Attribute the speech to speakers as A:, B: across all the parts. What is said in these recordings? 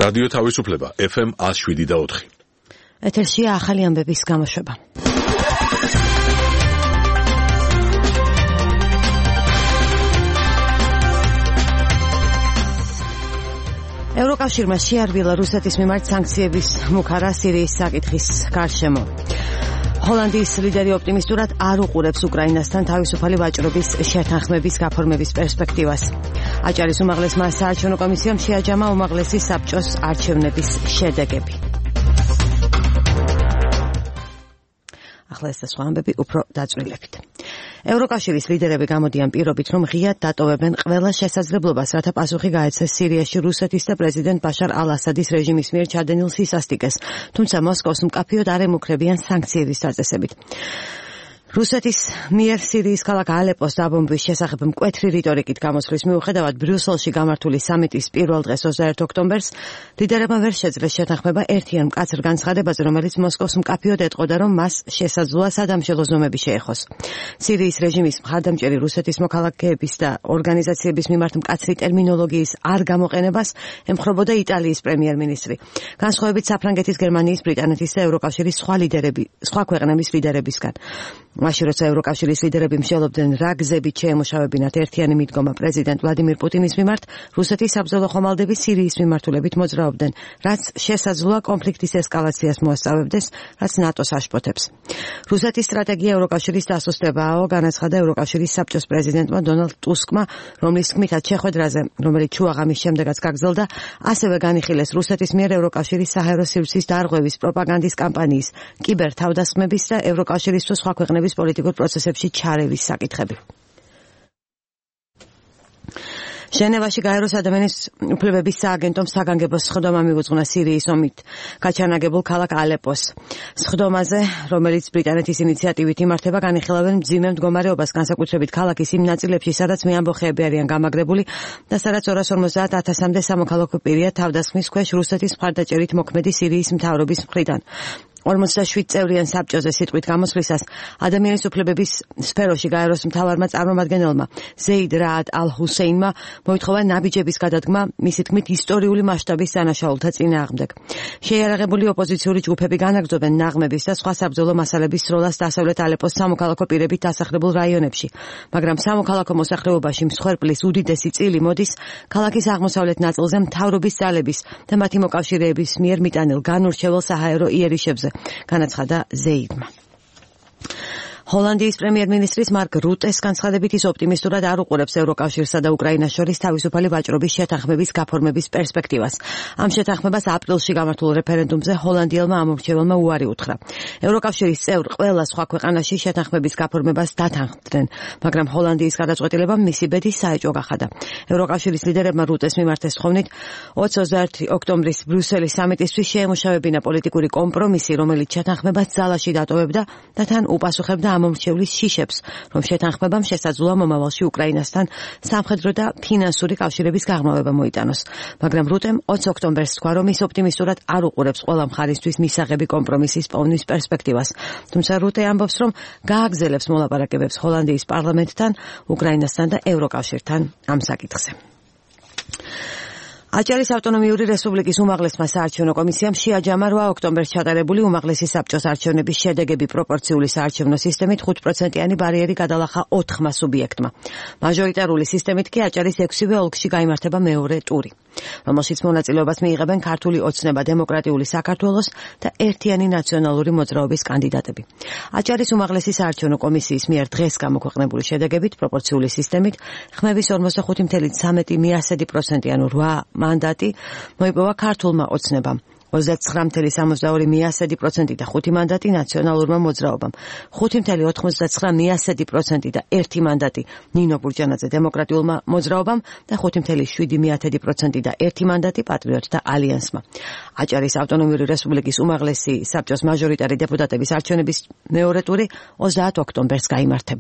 A: რადიო თავისუფლება FM 107.4.
B: ეთერშია ახალი ამბების გამოშვება. ევროკავშირმა შეარბილა რუსეთის მიმართ სანქციების მუქარა სირიის საკითხის გარშემო. ჰოლანდიის ლიდერი ოპტიმისტურად არ უყურებს უკრაინასთან თავისუფალი ვაჭრობის შეთანხმების გაფორმების პერსპექტივას. აჭარის უმაღლესმა საარჩევნო კომისიამ შეაჯამა უმაღლესი საბჭოს არჩევნების შედეგები. ახლა ეს სხვა ამბები უფრო დაწვრილებით. ევროკავშირის ლიდერები გამოდიან პირობით, რომ ღიად დატოვებენ ყველა შესაძლებლობას, რათა პასუხი გაეცეს სირიაში რუსეთის და პრეზიდენტ ბაშარ ალ-ასადის რეჟიმის მიერ ჩადენილ სისასტიკეს, თუმცა მოსკოვს მკაფიოდ არ ემუქრებიან სანქციების დაწესებით. რუსეთის მიერ სირიის ქალაქ ალეპოს დაბომბვის შესახებ მკვეთრი რიტორიკით გამოსვლის მიუხედავად ბრიუსელში გამართული სამიტის პირველ დღეს 21 ოქტომბერს ლიდერებმა ვერ შეძლეს შეთანხმება ერთიან მკაცრ განცხადებაზე, რომელიც მოსკოვს მკაფიოდ ეტყოდა, რომ მას შესაძლოა სადამშელო ზომები შეეხოს. სირიის რეჟიმის მხარდამჭერი რუსეთის მოქალაქეების და ორგანიზაციების მიმართ მკაცრი ტერმინოლოგიის არ გამოყენებას ემხრობოდა იტალიის პრემიერ-მინისტრი. განსხვავებით საფრანგეთის, გერმანიის, ბრიტანეთის და ევროკავშირის სხვა ქვეყნების ლიდერებისგან. მაშინ როცა ევროკავშირის ლიდერები მსჯელობდნენ რა გზებით შეემუშავებინათ ერთიანი მიდგომა პრეზიდენტ ვლადიმირ პუტინის მიმართ, რუსეთის საბრძოლო ხომალდები სირიის მიმართულებით მოძრაობდნენ, რაც შესაძლოა კონფლიქტის ესკალაციას მოასწავებდეს, რაც ნატოს აშფოთებს. რუსეთის სტრატეგია ევროკავშირის დასუსტებაა, განაცხადა ევროკავშირის საბჭოს პრეზიდენტმა დონალდ ტუსკმა, რომლის თქმითაც შეხვედრაზე, რომელიც შუაღამის შემდეგაც გაგრძელდა, ასევე განიხილეს რუსეთის მიერ ევროკავშირის საჰაერო სივრცის დარღვევის პროპაგანდის კამპანიის, კიბერ თავდასხმების და ევროკავშირის თუ სხვა ქვეყნების პოლიტიკურ პროცესებში ჩარევის საკითხები. ჟენევაში გაეროს ადამიანის უფლებების სააგენტომ საგანგებო სხდომა მიუძღვნა სირიის ომით გაჩანაგებულ ქალაქ ალეპოს. სხდომაზე, რომელიც ბრიტანეთის ინიციატივით იმართება, განიხილავენ მძიმე მდგომარეობას, განსაკუთრებით ქალაქის იმ ნაწილებში, სადაც მეამბოხეები არიან გამაგრებული და სადაც 250,000-მდე სამოქალაქო პირია თავდასხმის ქვეშ რუსეთის მხარდაჭერით მოქმედი სირიის მთავრობის მხრიდან. 47 წევრიან საბჭოზე სიტყვით გამოსვლისას ადამიანის უფლებების სფეროში გაეროს მთავარმა წარმომადგენელმა ზეიდ რაად ალ-ჰუსეინმა მოითხოვა ნაბიჯების გადადგმა მისი თქმით ისტორიული მასშტაბის დანაშაულთა წინააღმდეგ. შეიარაღებული ოპოზიციური ჯგუფები განაგრძობენ ნაღმების და სხვა საბრძოლო მასალების სროლას დასავლეთ ალეპოს სამოქალაქო პირებით დასახლებულ რაიონებში, მაგრამ სამოქალაქო მოსახლეობაში მსხვერპლის უდიდესი წილი მოდის ქალაქის აღმოსავლეთ ნაწილზე მთავრობის ძალების და მათი მოკავშირეების მიერ მიტანილ განურჩეულ საჰაერო იერიშებზე, განაცხადა ზეიდმა. ჰოლანდიის პრემიერ-მინისტრის მარკ რუტეს განცხადებით ის ოპტიმისტურად არ უყურებს ევროკავშირსა და უკრაინას შორის თავისუფალი ვაჭრობის შეთანხმების გაფორმების პერსპექტივას. ამ შეთანხმებას აპრილში გამართულ რეფერენდუმზე ჰოლანდიელმა ამორჩეველმა უარი უთხრა. ევროკავშირის წევრ ყველა სხვა ქვეყანაში შეთანხმების გაფორმებას დათანხმდნენ, მაგრამ ჰოლანდიის გადაწყვეტილებამ მისი ბედი საეჭვო გახადა. ევროკავშირის ლიდერებმა რუტეს მიმართეს თხოვნით 21 ოქტომბრის ბრიუსელის სამიტისთვის შეემუშავებინა პოლიტიკური კომპრომისი, რომელიც შეთანხმებას ძალაში დატოვებდა და თან უპასუხებდა ამომრჩევლის შიშებს, რომ შეთანხმებამ შესაძლოა მომავალში უკრაინასთან სამხედრო და ფინანსური კავშირების გაღრმავება მოიტანოს. მაგრამ რუტემ 20 ოქტომბერს თქვა, რომ ის ოპტიმისტურად არ უყურებს ყველა მხარისთვის მისაღები კომპრომისის პოვნის პერსპექტივას. თუმცა რუტე ამბობს, რომ გააგრძელებს მოლაპარაკებებს ჰოლანდიის პარლამენტთან, უკრაინასთან და ევროკავშირთან ამ საკითხზე. აჭარის ავტონომიური რესპუბლიკის უმაღლესმა საარჩევნო კომისიამ შეაჯამა 8 ოქტომბერს ჩატარებული უმაღლესი საბჭოს არჩევნების შედეგები პროპორციული საარჩევნო სისტემით 5%-იანი ბარიერი გადალახა 4 სუბიექტმა. მაჟორიტარული სისტემით კი აჭარის 6-ვე ოლქში გაიმართება მეორე ტური, რომელშიც მონაწილეობას მიიღებენ ქართული ოცნება, დემოკრატიული საქართველოს და ერთიანი ნაციონალური მოძრაობის კანდიდატები. აჭარის უმაღლესი საარჩევნო კომისიის მიერ დღეს გამოქვეყნებული შედეგებით პროპორციული სისტემით ხმების 45.13%, ანუ 8 მანდატი მოიპოვა ქართულმა ოცნებამ, 29.72% და 5 მანდატი ნაციონალურმა მოძრაობამ, 5.99% და 1 მანდატი ნინო ბურჯანაძე დემოკრატიულმა მოძრაობამ და 5.7% და 1 მანდატი პატრიოტთა ალიანსმა. აჭარის ავტონომიური რესპუბლიკის უმაღლესი საბჭოს მაჟორიტარი დეპუტატების არჩევნების მეორე ტური 30 ოქტომბერს გაიმართება.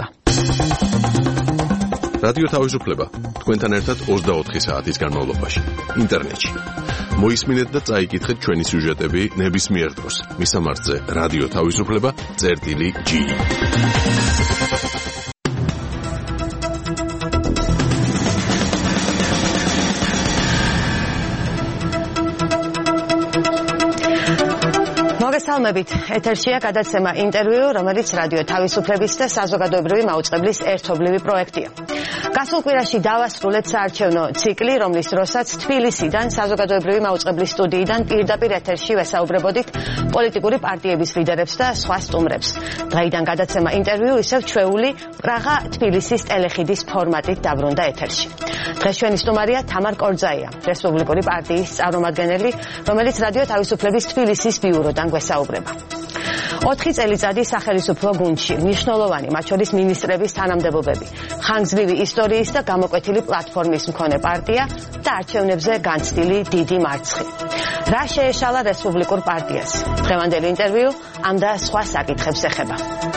A: რადიო თავისუფლება თქვენთან ერთად 24 საათის განმავლობაში ინტერნეტში. მოისმინეთ და წაიკითხეთ ჩვენი სიუჟეტები ნებისმიერ დროს. მისამართზე რადიო თავისუფლება.gi
B: მოგესალმებით. ეთერშია გადაცემა ინტერვიუ, რომელიც რადიო თავისუფლების და საზოგადოებრივი მაუწყებლის ერთობლივი პროექტია. გასულ კვირაში დავასრულეთ საარჩევნო ციკლი, რომლის დროსაც თბილისიდან საზოგადოებრივი მაუწყებლის სტუდიიდან პირდაპირ ეთერში ვესაუბრებოდით პოლიტიკური პარტიების ლიდერებს და სხვა სტუმრებს. დღეიდან გადაცემა ინტერვიუ ისევ ჩვეული პრაღა თბილისის ტელეხიდის ფორმატით დაბრუნდა ეთერში. დღეს ჩვენი სტუმარია თამარ კორძაია, რესპუბლიკური პარტიის წარმომადგენელი, რომელიც რადიო თავისუფლების თბილისის ბიუროდან გვესაუბრება. 4 წელიწადი სახელმწიფო გუნდში, მნიშვნელოვანი, მათ შორის მინისტრების თანამდებობები, ხანგრძლივი ისტორიის და გამოკვეთილი პლატფორმის მქონე პარტია და არჩევნებზე განცდილი დიდი მარცხი. რა შეეშალა რესპუბლიკურ პარტიას? დღევანდელი ინტერვიუ ამ და სხვა საკითხებს ეხება.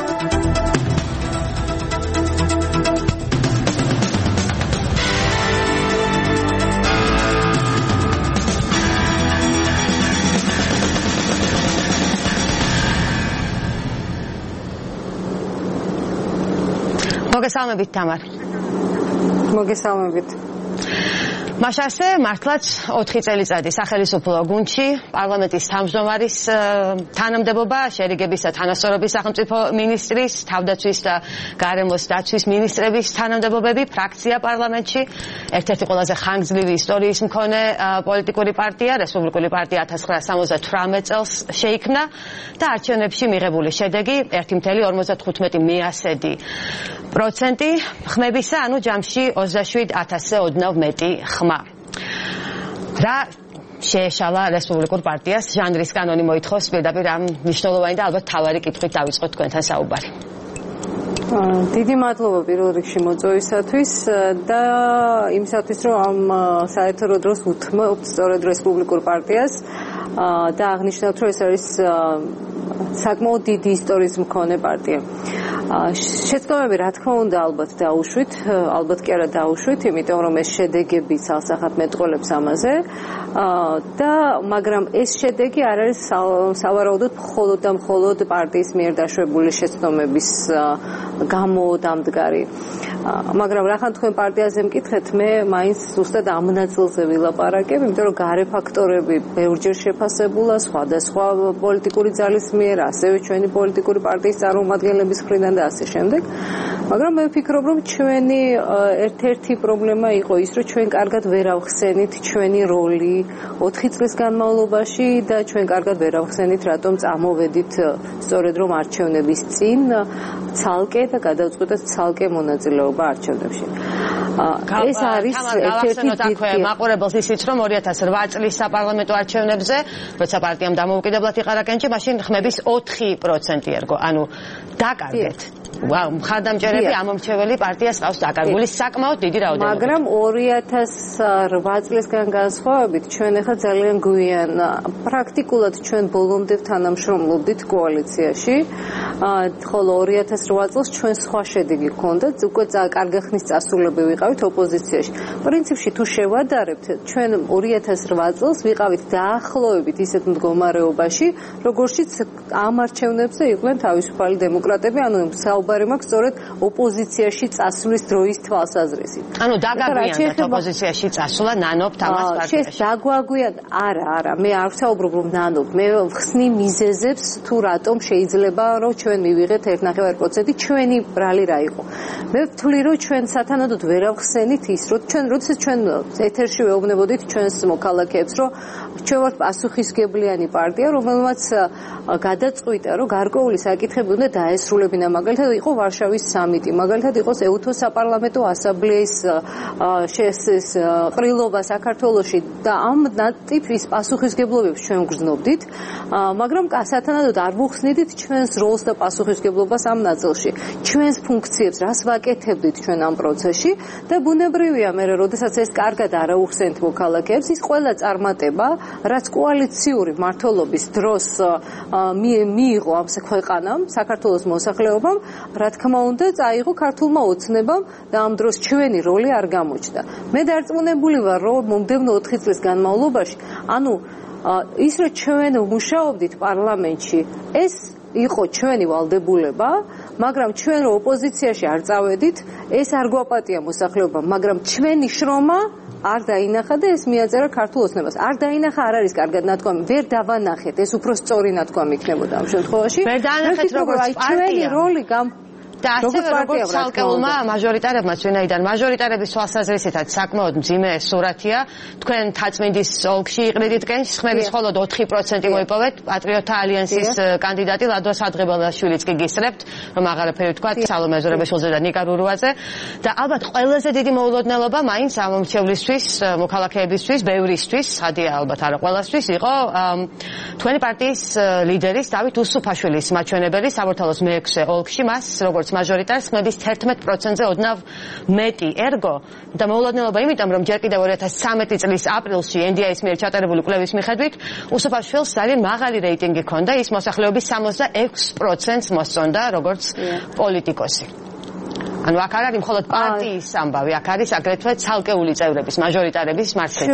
B: მოგესალმებით თამარ.
C: მოგესალმებით.
B: მაშასე მართლაც 4 წელიწადი სახელმწიფო გუნდში პარლამენტის თავმჯდომარის თანამდებობა, შერიგების და თანასწორობის სახელმწიფო მინისტრის, თავდაცვის და გარემოს დაცვის მინისტრების თანამდებობები, ფრაქცია პარლამენტში, ერთ-ერთი ყველაზე ხანგრძლივი ისტორიის მქონე პოლიტიკური პარტია, რესპუბლიკური პარტია 1978 წელს შეიქმნა და არჩევნებში მიღებული შედეგი 1,55% ხმებისა, ანუ ჯამში 27,000-ზე ოდნავ მეტი ხმა. რა შეეშალა რესპუბლიკურ პარტიას? ჟანრის კანონი მოითხოვს პირდაპირ ამ მნიშვნელოვანი და ალბათ თავარი კითხვით დავიწყოთ თქვენთან საუბარი.
C: დიდი მადლობა პირველ რიგში მოწვევისათვის და იმისათვის, რომ ამ საერთო დროს უთმობთ სწორედ რესპუბლიკურ პარტიას და აღნიშნავთ, რომ ეს არის საკმაოდ დიდი ისტორიის მქონე პარტია. შეცდომები, რა თქმა უნდა, ალბათ დაუშვით, ალბათ კი არა დაუშვით, იმიტომ რომ ეს შედეგები ცალსახად მეტყველებს ამაზე და მაგრამ ეს შედეგი არ არის სავარაუდოდ მხოლოდ და მხოლოდ პარტიის მიერ დაშვებული შეცდომების გამო დამდგარი. მაგრამ რახან თქვენ პარტიაზე მკითხეთ, მე მაინც ზუსტად ამ ნაწილზე ვილაპარაკებ, იმიტომ რომ გარე ფაქტორები ბევრჯერ შეფასებულა სხვადასხვა პოლიტიკური ძალის მიერ, ასევე ჩვენი პოლიტიკური პარტიის წარმომადგენლების მხრიდან და ასე შემდეგ. მაგრამ მე ვფიქრობ, რომ ჩვენი ერთ-ერთი პრობლემა იყო ის, რომ ჩვენ კარგად ვერ ავხსენით ჩვენი როლი 4 წლის განმავლობაში და ჩვენ კარგად ვერ ავხსენით, რატომ წამოვედით სწორედ რომ არჩევნების წინ ცალკე და გადავწყვიტეთ ცალკე მონაწილეობა არჩევნებში. ეს არის ერთ-ერთი
B: დიდი მაყურებელს ისიც, რომ 2008 წლის საპარლამენტო არჩევნებზე, როცა პარტიამ დამოუკიდებლად იყარა კენჭი, მაშინ ხმების 4% ერგო, ანუ დაკარგეთ. მხარდამჭერები ამომრჩეველი პარტიას ყავს დაკარგული საკმაოდ დიდი რაოდენობა.
C: მაგრამ 2008 წლისგან განსხვავებით, ჩვენ ახლა ძალიან გვიან პრაქტიკულად ჩვენ ბოლომდე თანამშრომლობდით კოალიციაში, ხოლო 2008 წელს ჩვენ სხვა შედეგი გქონდათ, უკვე კარგი ხნის წასულები ვიყავით ოპოზიციაში. პრინციპში თუ შევადარებთ, ჩვენ 2008 წელს ვიყავით დაახლოებით ისეთ მდგომარეობაში, როგორშიც ამ არჩევნებზე იყვნენ თავისუფალი დემოკრატები, ანუ საუბარი მაქვს სწორედ ოპოზიციაში წასვლის დროის თვალსაზრისით.
B: ანუ დაგაგვიანდათ ოპოზიციაში წასვლა, ნანობთ ამას პარტიაში.
C: შეს დაგვაგვიანთ? არა, მე არ ვსაუბრობ რომ ნანობთ. მე ვხსნი მიზეზებს თუ რატომ შეიძლება რომ ჩვენ მივიღეთ 1,5% ჩვენი ბრალი რა იყო. მე ვთვლი რომ ჩვენ სათანადოდ ვერ ავხსენით ის, რომ როდესაც ჩვენ ეთერში ვეუბნებოდით ჩვენს მოქალაქეებს, რომ ჩვენ ვართ პასუხისგებლიანი პარტია, რომელმაც გადაწყვიტა, რომ გარკვეული საკითხები უნდა დაესრულებინა, მაგალითად იყო ვარშავის სამიტი, მაგალითად იყოს ეუთოს საპარლამენტო ასამბლეის ყრილობა საქართველოში და ამ ტიპის პასუხისგებლობებს ჩვენ გრძნობდით, მაგრამ სათანადოდ არ ვუხსნიდით ჩვენს როლს და პასუხისგებლობას ამ ნაწილში, ჩვენს ფუნქციებს, რას ვაკეთებდით ჩვენ ამ პროცესში და ბუნებრივია მე როდესაც ეს კარგად არ აუხსენთ მოქალაქეებს, ის ყველა წარმატება, რაც კოალიციური მმართველობის დროს მიიღო ამ ქვეყანამ, საქართველოს მოსახლეობამ, რა თქმა უნდა, წაიღო ქართულმა ოცნებამ და ამ დროს ჩვენი როლი არ გამოჩნდა. მე დარწმუნებული ვარ, რომ მომდევნო 4 წლის განმავლობაში, ანუ ის რომ ჩვენ მუშაობდით პარლამენტში, ეს იყო ჩვენი ვალდებულება, მაგრამ ჩვენ რო ოპოზიციაში არ წავედით, ეს არ გვაპატია მოსახლეობამ, მაგრამ ჩვენი შრომა არ დაინახა და ეს მიაწერა ქართულ ოცნებას. არ დაინახა არ არის კარგად ნათქვამი, ვერ დავანახეთ, ეს უფრო სწორი ნათქვამი იქნებოდა ამ შემთხვევაში.
B: ვერ დაანახეთ როგორც
C: ჩვენი როლი
B: და ასევე როგორც ცალკეულმა მაჟორიტარებმა ვინაიდან მაჟორიტარების თვალსაზრისითაც საკმაოდ მძიმე სურათია თქვენ თაწმინდის ოლქში იყრიდით ხმების მხოლოდ 4% მოიპოვეთ პატრიოტთა ალიანსის კანდიდატი ლადო სადღებელაშვილიც კი გისწრებთ რომ აღარაფერი თქვა სალომე ზურაბაშვილზე და ნიკა რურუაძე და ალბათ ყველაზე დიდი მოულოდნელობა მაინც ამ მომრჩევლისთვის მოქალაქეებისთვის ბევრისთვის ადია ალბათ არა ყველასთვის იყო თქვენი პარტიის ლიდერის დავით უსუფაშვილის მაჩვენებელი საბურთალოს მე-6 ოლქში მას როგორც მაჟორიტარს ხმების 11%-ზე ოდნავ მეტი ერგო და მოულოდნელობა იმიტომ რომ ჯერ კიდევ 2013 წლის აპრილში NDI-ის მიერ ჩატარებული კვლევის მიხედვით უსუფაშვილს ძალიან მაღალი რეიტინგი ჰქონდა ის მოსახლეობის 66%-ს მოსწონდა როგორც პოლიტიკოსი ანუ აქ არ არის მხოლოდ პარტიის ამბავი, აქ არის აგრეთვე ცალკეული წევრების, მაჟორიტარების მარცხიც.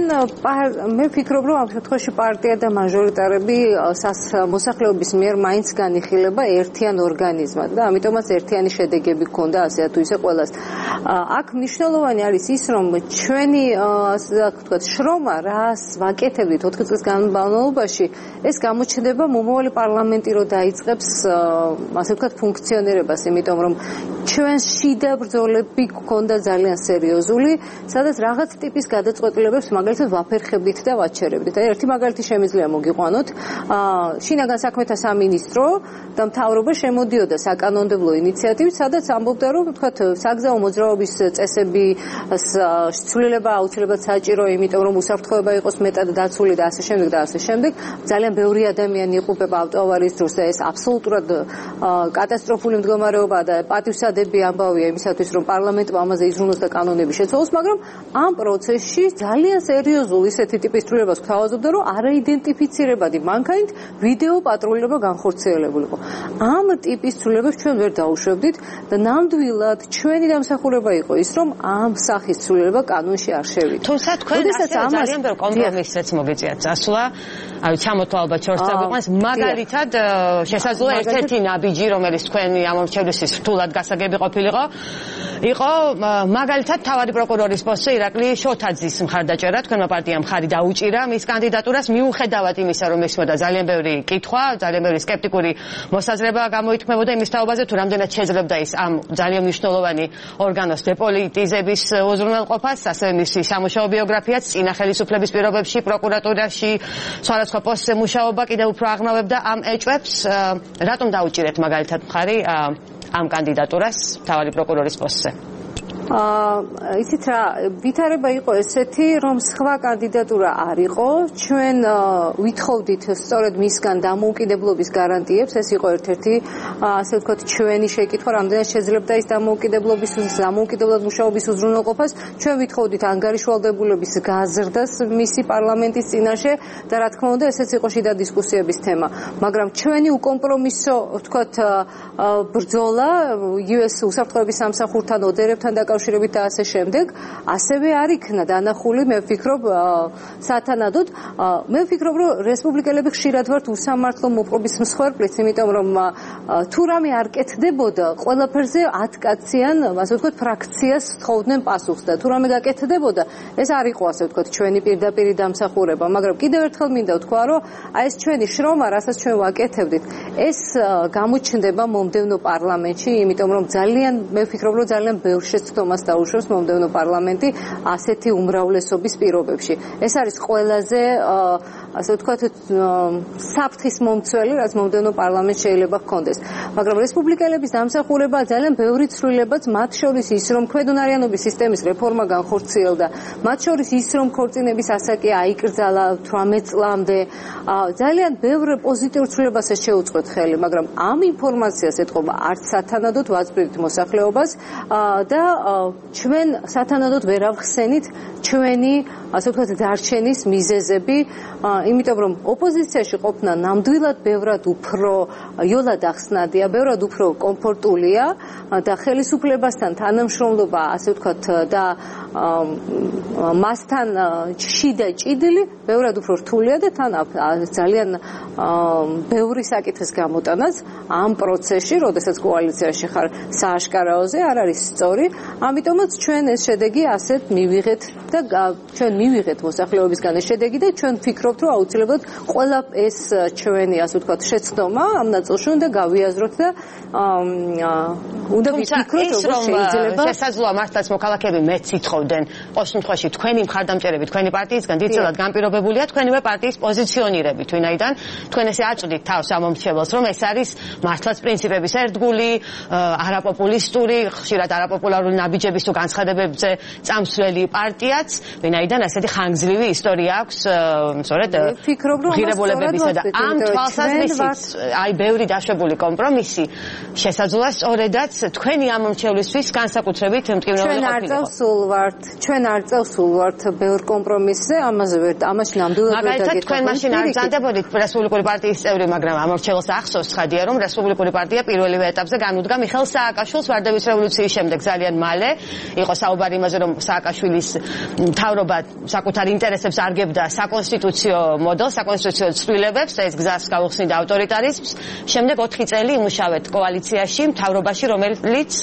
C: მე ვფიქრობ, რომ ამ შემთხვევაში პარტია და მაჟორიტარები მოსახლეობის მიერ მაინც განიხილება ერთიან ორგანიზმად და ამიტომაც ერთიანი შედეგები ჰქონდა ასე თუ ისე ყველას. აქ მნიშვნელოვანი არის ის, რომ ჩვენი შრომა, რას ვაკეთებდით 4 წლის განმავლობაში, ეს გამოჩნდება მომავალი პარლამენტი რო დაიწყებს, ასე ვთქვათ, ფუნქციონირებას, იმიტომ რომ ჩვენ შიდა ბრძოლები გქონდა ძალიან სერიოზული, სადაც რაღაც ტიპის გადაწყვეტილებებს მაგალითად ვაფერხებდით და ვაჩერებდით. აი ერთი მაგალითი შემიძლია მოგიყვანოთ. შინაგან საქმეთა სამინისტრო და მთავრობა შემოდიოდა საკანონმდებლო ინიციატივით, სადაც ამბობდა, რომ ვთქვათ, საგზაო მოძრაობის წესები ცვლილება აუცილებლად საჭირო, იმიტომ რომ უსაფრთხოება იყოს მეტად დაცული და ასე შემდეგ და ასე შემდეგ. ძალიან ბევრი ადამიანი იყუპება ავტოავარიის დროს და ეს აბსოლუტურად კატასტროფული მდგომარეობაა და პატივსადები ამბავია იმისათვის, რომ პარლამენტმა ამაზე იზრუნოს და კანონები შეცვალოს, მაგრამ ამ პროცესში ძალიან სერიოზულ ისეთი ტიპის ცვლილებას გვთავაზობდა, რომ არაიდენტიფიცირებადი მანქანით ვიდეო პატრულება განხორციელებულიყო. ამ ტიპის ცვლილებებს ჩვენ ვერ დაუშვებდით და ნამდვილად ჩვენი დამსახურება იყო ის, რომ ამ სახის ცვლილება კანონში არ შევიდა.
B: თუმცა თქვენ ძალიან ბევრ კომპრომისებს მოგეწიათ წასვლა, აი ჩამოთვალ ალბათ შორს წაგვიყვანს, მაგალითად შესაძლოა ერთ-ერთი ნაბიჯი, რომელიც თქვენი ამომრჩევლისთვის რთულად გასაგები ყოფილიყო, იყო მაგალითად თავადი პროკურორის პოსტზე ირაკლი შოთაძის მხარდაჭერა, თქვენმა პარტიამ მხარი დაუჭირა მის კანდიდატურას მიუხედავად იმისა, რომ ესმოდა ძალიან ბევრი კითხვა, ძალიან ბევრი სკეპტიკური მოსაზრება გამოითქმებოდა იმის თაობაზე, თუ რამდენად შეძლებდა ის ამ ძალიან მნიშვნელოვანი ორგანოს დეპოლიტიზების უზრუნველყოფას, ასევე მისი სამუშაო ბიოგრაფიაც, წინა ხელისუფლების პირობებში, პროკურატურაში, სხვადასხვა პოსტზე მუშაობა კიდევ უფრო აღნავებდა ამ ეჭვებს. რატომ დაუჭირეთ მაგალითად მხარი ამ კანდიდატურას თავადი პროკურორის პოსტზე?
C: იცით რა, ვითარება იყო ესეთი, რომ სხვა კანდიდატურა არ იყო, ჩვენ ვითხოვდით სწორედ მისგან დამოუკიდებლობის გარანტიებს, ეს იყო ერთ-ერთი, ასე ვთქვათ, ჩვენი შეკითხვა, რამდენად შეძლებდა ის დამოუკიდებლად მუშაობის უზრუნველყოფას, ჩვენ ვითხოვდით ანგარიშვალდებულების გაზრდას მისი პარლამენტის წინაშე და რა თქმა უნდა, ესეც იყო შიდა დისკუსიების თემა, მაგრამ ჩვენი უკომპრომისო, ვთქვათ, ბრძოლა US უსაფრთხოების სამსახურთან, ოდერებთან დაკავშირებით და ასე შემდეგ, ასევე არ იქნა დანახული, მე ვფიქრობ, სათანადოდ. მე ვფიქრობ, რომ რესპუბლიკელები ხშირად ვართ უსამართლო მოპყრობის მსხვერპლიც, იმიტომ რომ თუ რამე არ კეთდებოდა, ყველაფერზე 10 კაციან, ასე ვთქვათ, ფრაქციას თხოვდნენ პასუხს და თუ რამე გაკეთდებოდა, ეს არ იყო, ასე ვთქვათ, ჩვენი პირდაპირი დამსახურება, მაგრამ კიდევ ერთხელ მინდა ვთქვა, რომ აი ეს ჩვენი შრომა, რასაც ჩვენ ვაკეთებდით, ეს გამოჩნდება მომდევნო პარლამენტში, იმიტომ რომ მე ვფიქრობ, რომ ძალიან ბევრ შეცდომას დაუშვებს მომდევნო პარლამენტი ასეთი უმრავლესობის პირობებში. ეს არის ყველაზე, ასე ვთქვათ, საფრთხის მომცველი, რაც მომდევნო პარლამენტში შეიძლება ჰქონდეს. მაგრამ რესპუბლიკელების დამსახურება ძალიან ბევრი ცვლილებაც, მათ შორის ის, რომ ქვედონარიანობის სისტემის რეფორმა განხორციელდა, მათ შორის ის, რომ ქორწინების ასაკი აიკრძალა 18 წლამდე, ძალიან ბევრ პოზიტიურ ცვლილებას შეუწყოთ ხელი, მაგრამ ამ ინფორმაციას ეთყობა არც სათანადოდ ვაწვდით მოსახლეობას და ჩვენ სათანადოდ ვერ ავხსენით ჩვენი ასე ვთქვათ დარჩენის მიზეზები, იმიტომ რომ ოპოზიციაში ყოფნა ნამდვილად ბევრად უფრო იოლად ახსნადია, ბევრად უფრო კომფორტულია და ხელისუფლებასთან თანამშრომლობა, ასე ვთქვათ და მასთან შიდა ჭიდილი ბევრად უფრო რთულია და თან ძალიან ბევრი საკითხის გამოტანაც ამ პროცესში, როდესაც კოალიციაში ხარ სააშკარაოზე არ არის სწორი, ამიტომაც ჩვენ ეს შედეგი ასეთ მივიღეთ და ჩვენ მივიღეთ მოსახლეობისგან ეს შედეგი და ჩვენ ვფიქრობთ, რომ აუცილებლად ყველა ეს ჩვენი, ასე ვთქვათ, შეცდომა ამ ნაწილში უნდა გავიაზროთ და უნდა ვიფიქროთ, როგორ შეიძლება
D: შესაძლოა მართლაც მოქალაქეები მეც ითხოვდნენ, ყოველ შემთხვევაში თქვენი მხარდამჭერები, თქვენი პარტიისგან დიდწილად განპირობებულია თქვენივე პარტიის პოზიციონირებით, ვინაიდან თქვენ ესე აწვდით თავს ამ მომრჩეველს, რომ ეს არის მართლაც პრინციპების ერთგული, არაპოპულისტური, ხშირად არაპოპულარული ნაბიჯების თუ განცხადებებზე წამსვლელი პარტიაც, ვინაიდან ასეთი ხანგრძლივი ისტორია აქვს, სწორედ ღირებულებებისა და ამ თვალსაზრისით, აი ბევრი დაშვებული კომპრომისი შესაძლოა სწორედაც თქვენი ამ მომრჩევლისთვის განსაკუთრებით მტკივნეული ყოფილიყო.
C: ჩვენ არ წავსულ ვართ ბევრ კომპრომისზე, ამაზე ამაში ნამდვილად ვერ
D: მაგალითად თქვენ მაშინ არ ბრძანდებოდით რესპუბლიკური პარტიის წევრი, მაგრამ ამორჩეველს ახსოვს ცხადია, რომ რესპუბლიკური პარტია პირველივე ეტაპზე განუდგა მიხეილ სააკაშვილს ვარდების რევოლუციის შემდეგ ძალიან მალე. იყო საუბარი იმაზე, რომ სააკაშვილის მთავრობა საკუთარ ინტერესებს არგებდა საკონსტიტუციო მოდელს, საკონსტიტუციო ცვლილებებს, ეს გზას გაუხსნიდა ავტორიტარიზმს. შემდეგ 4 წელი იმუშავეთ კოალიციაში, მთავრობაში, რომელიც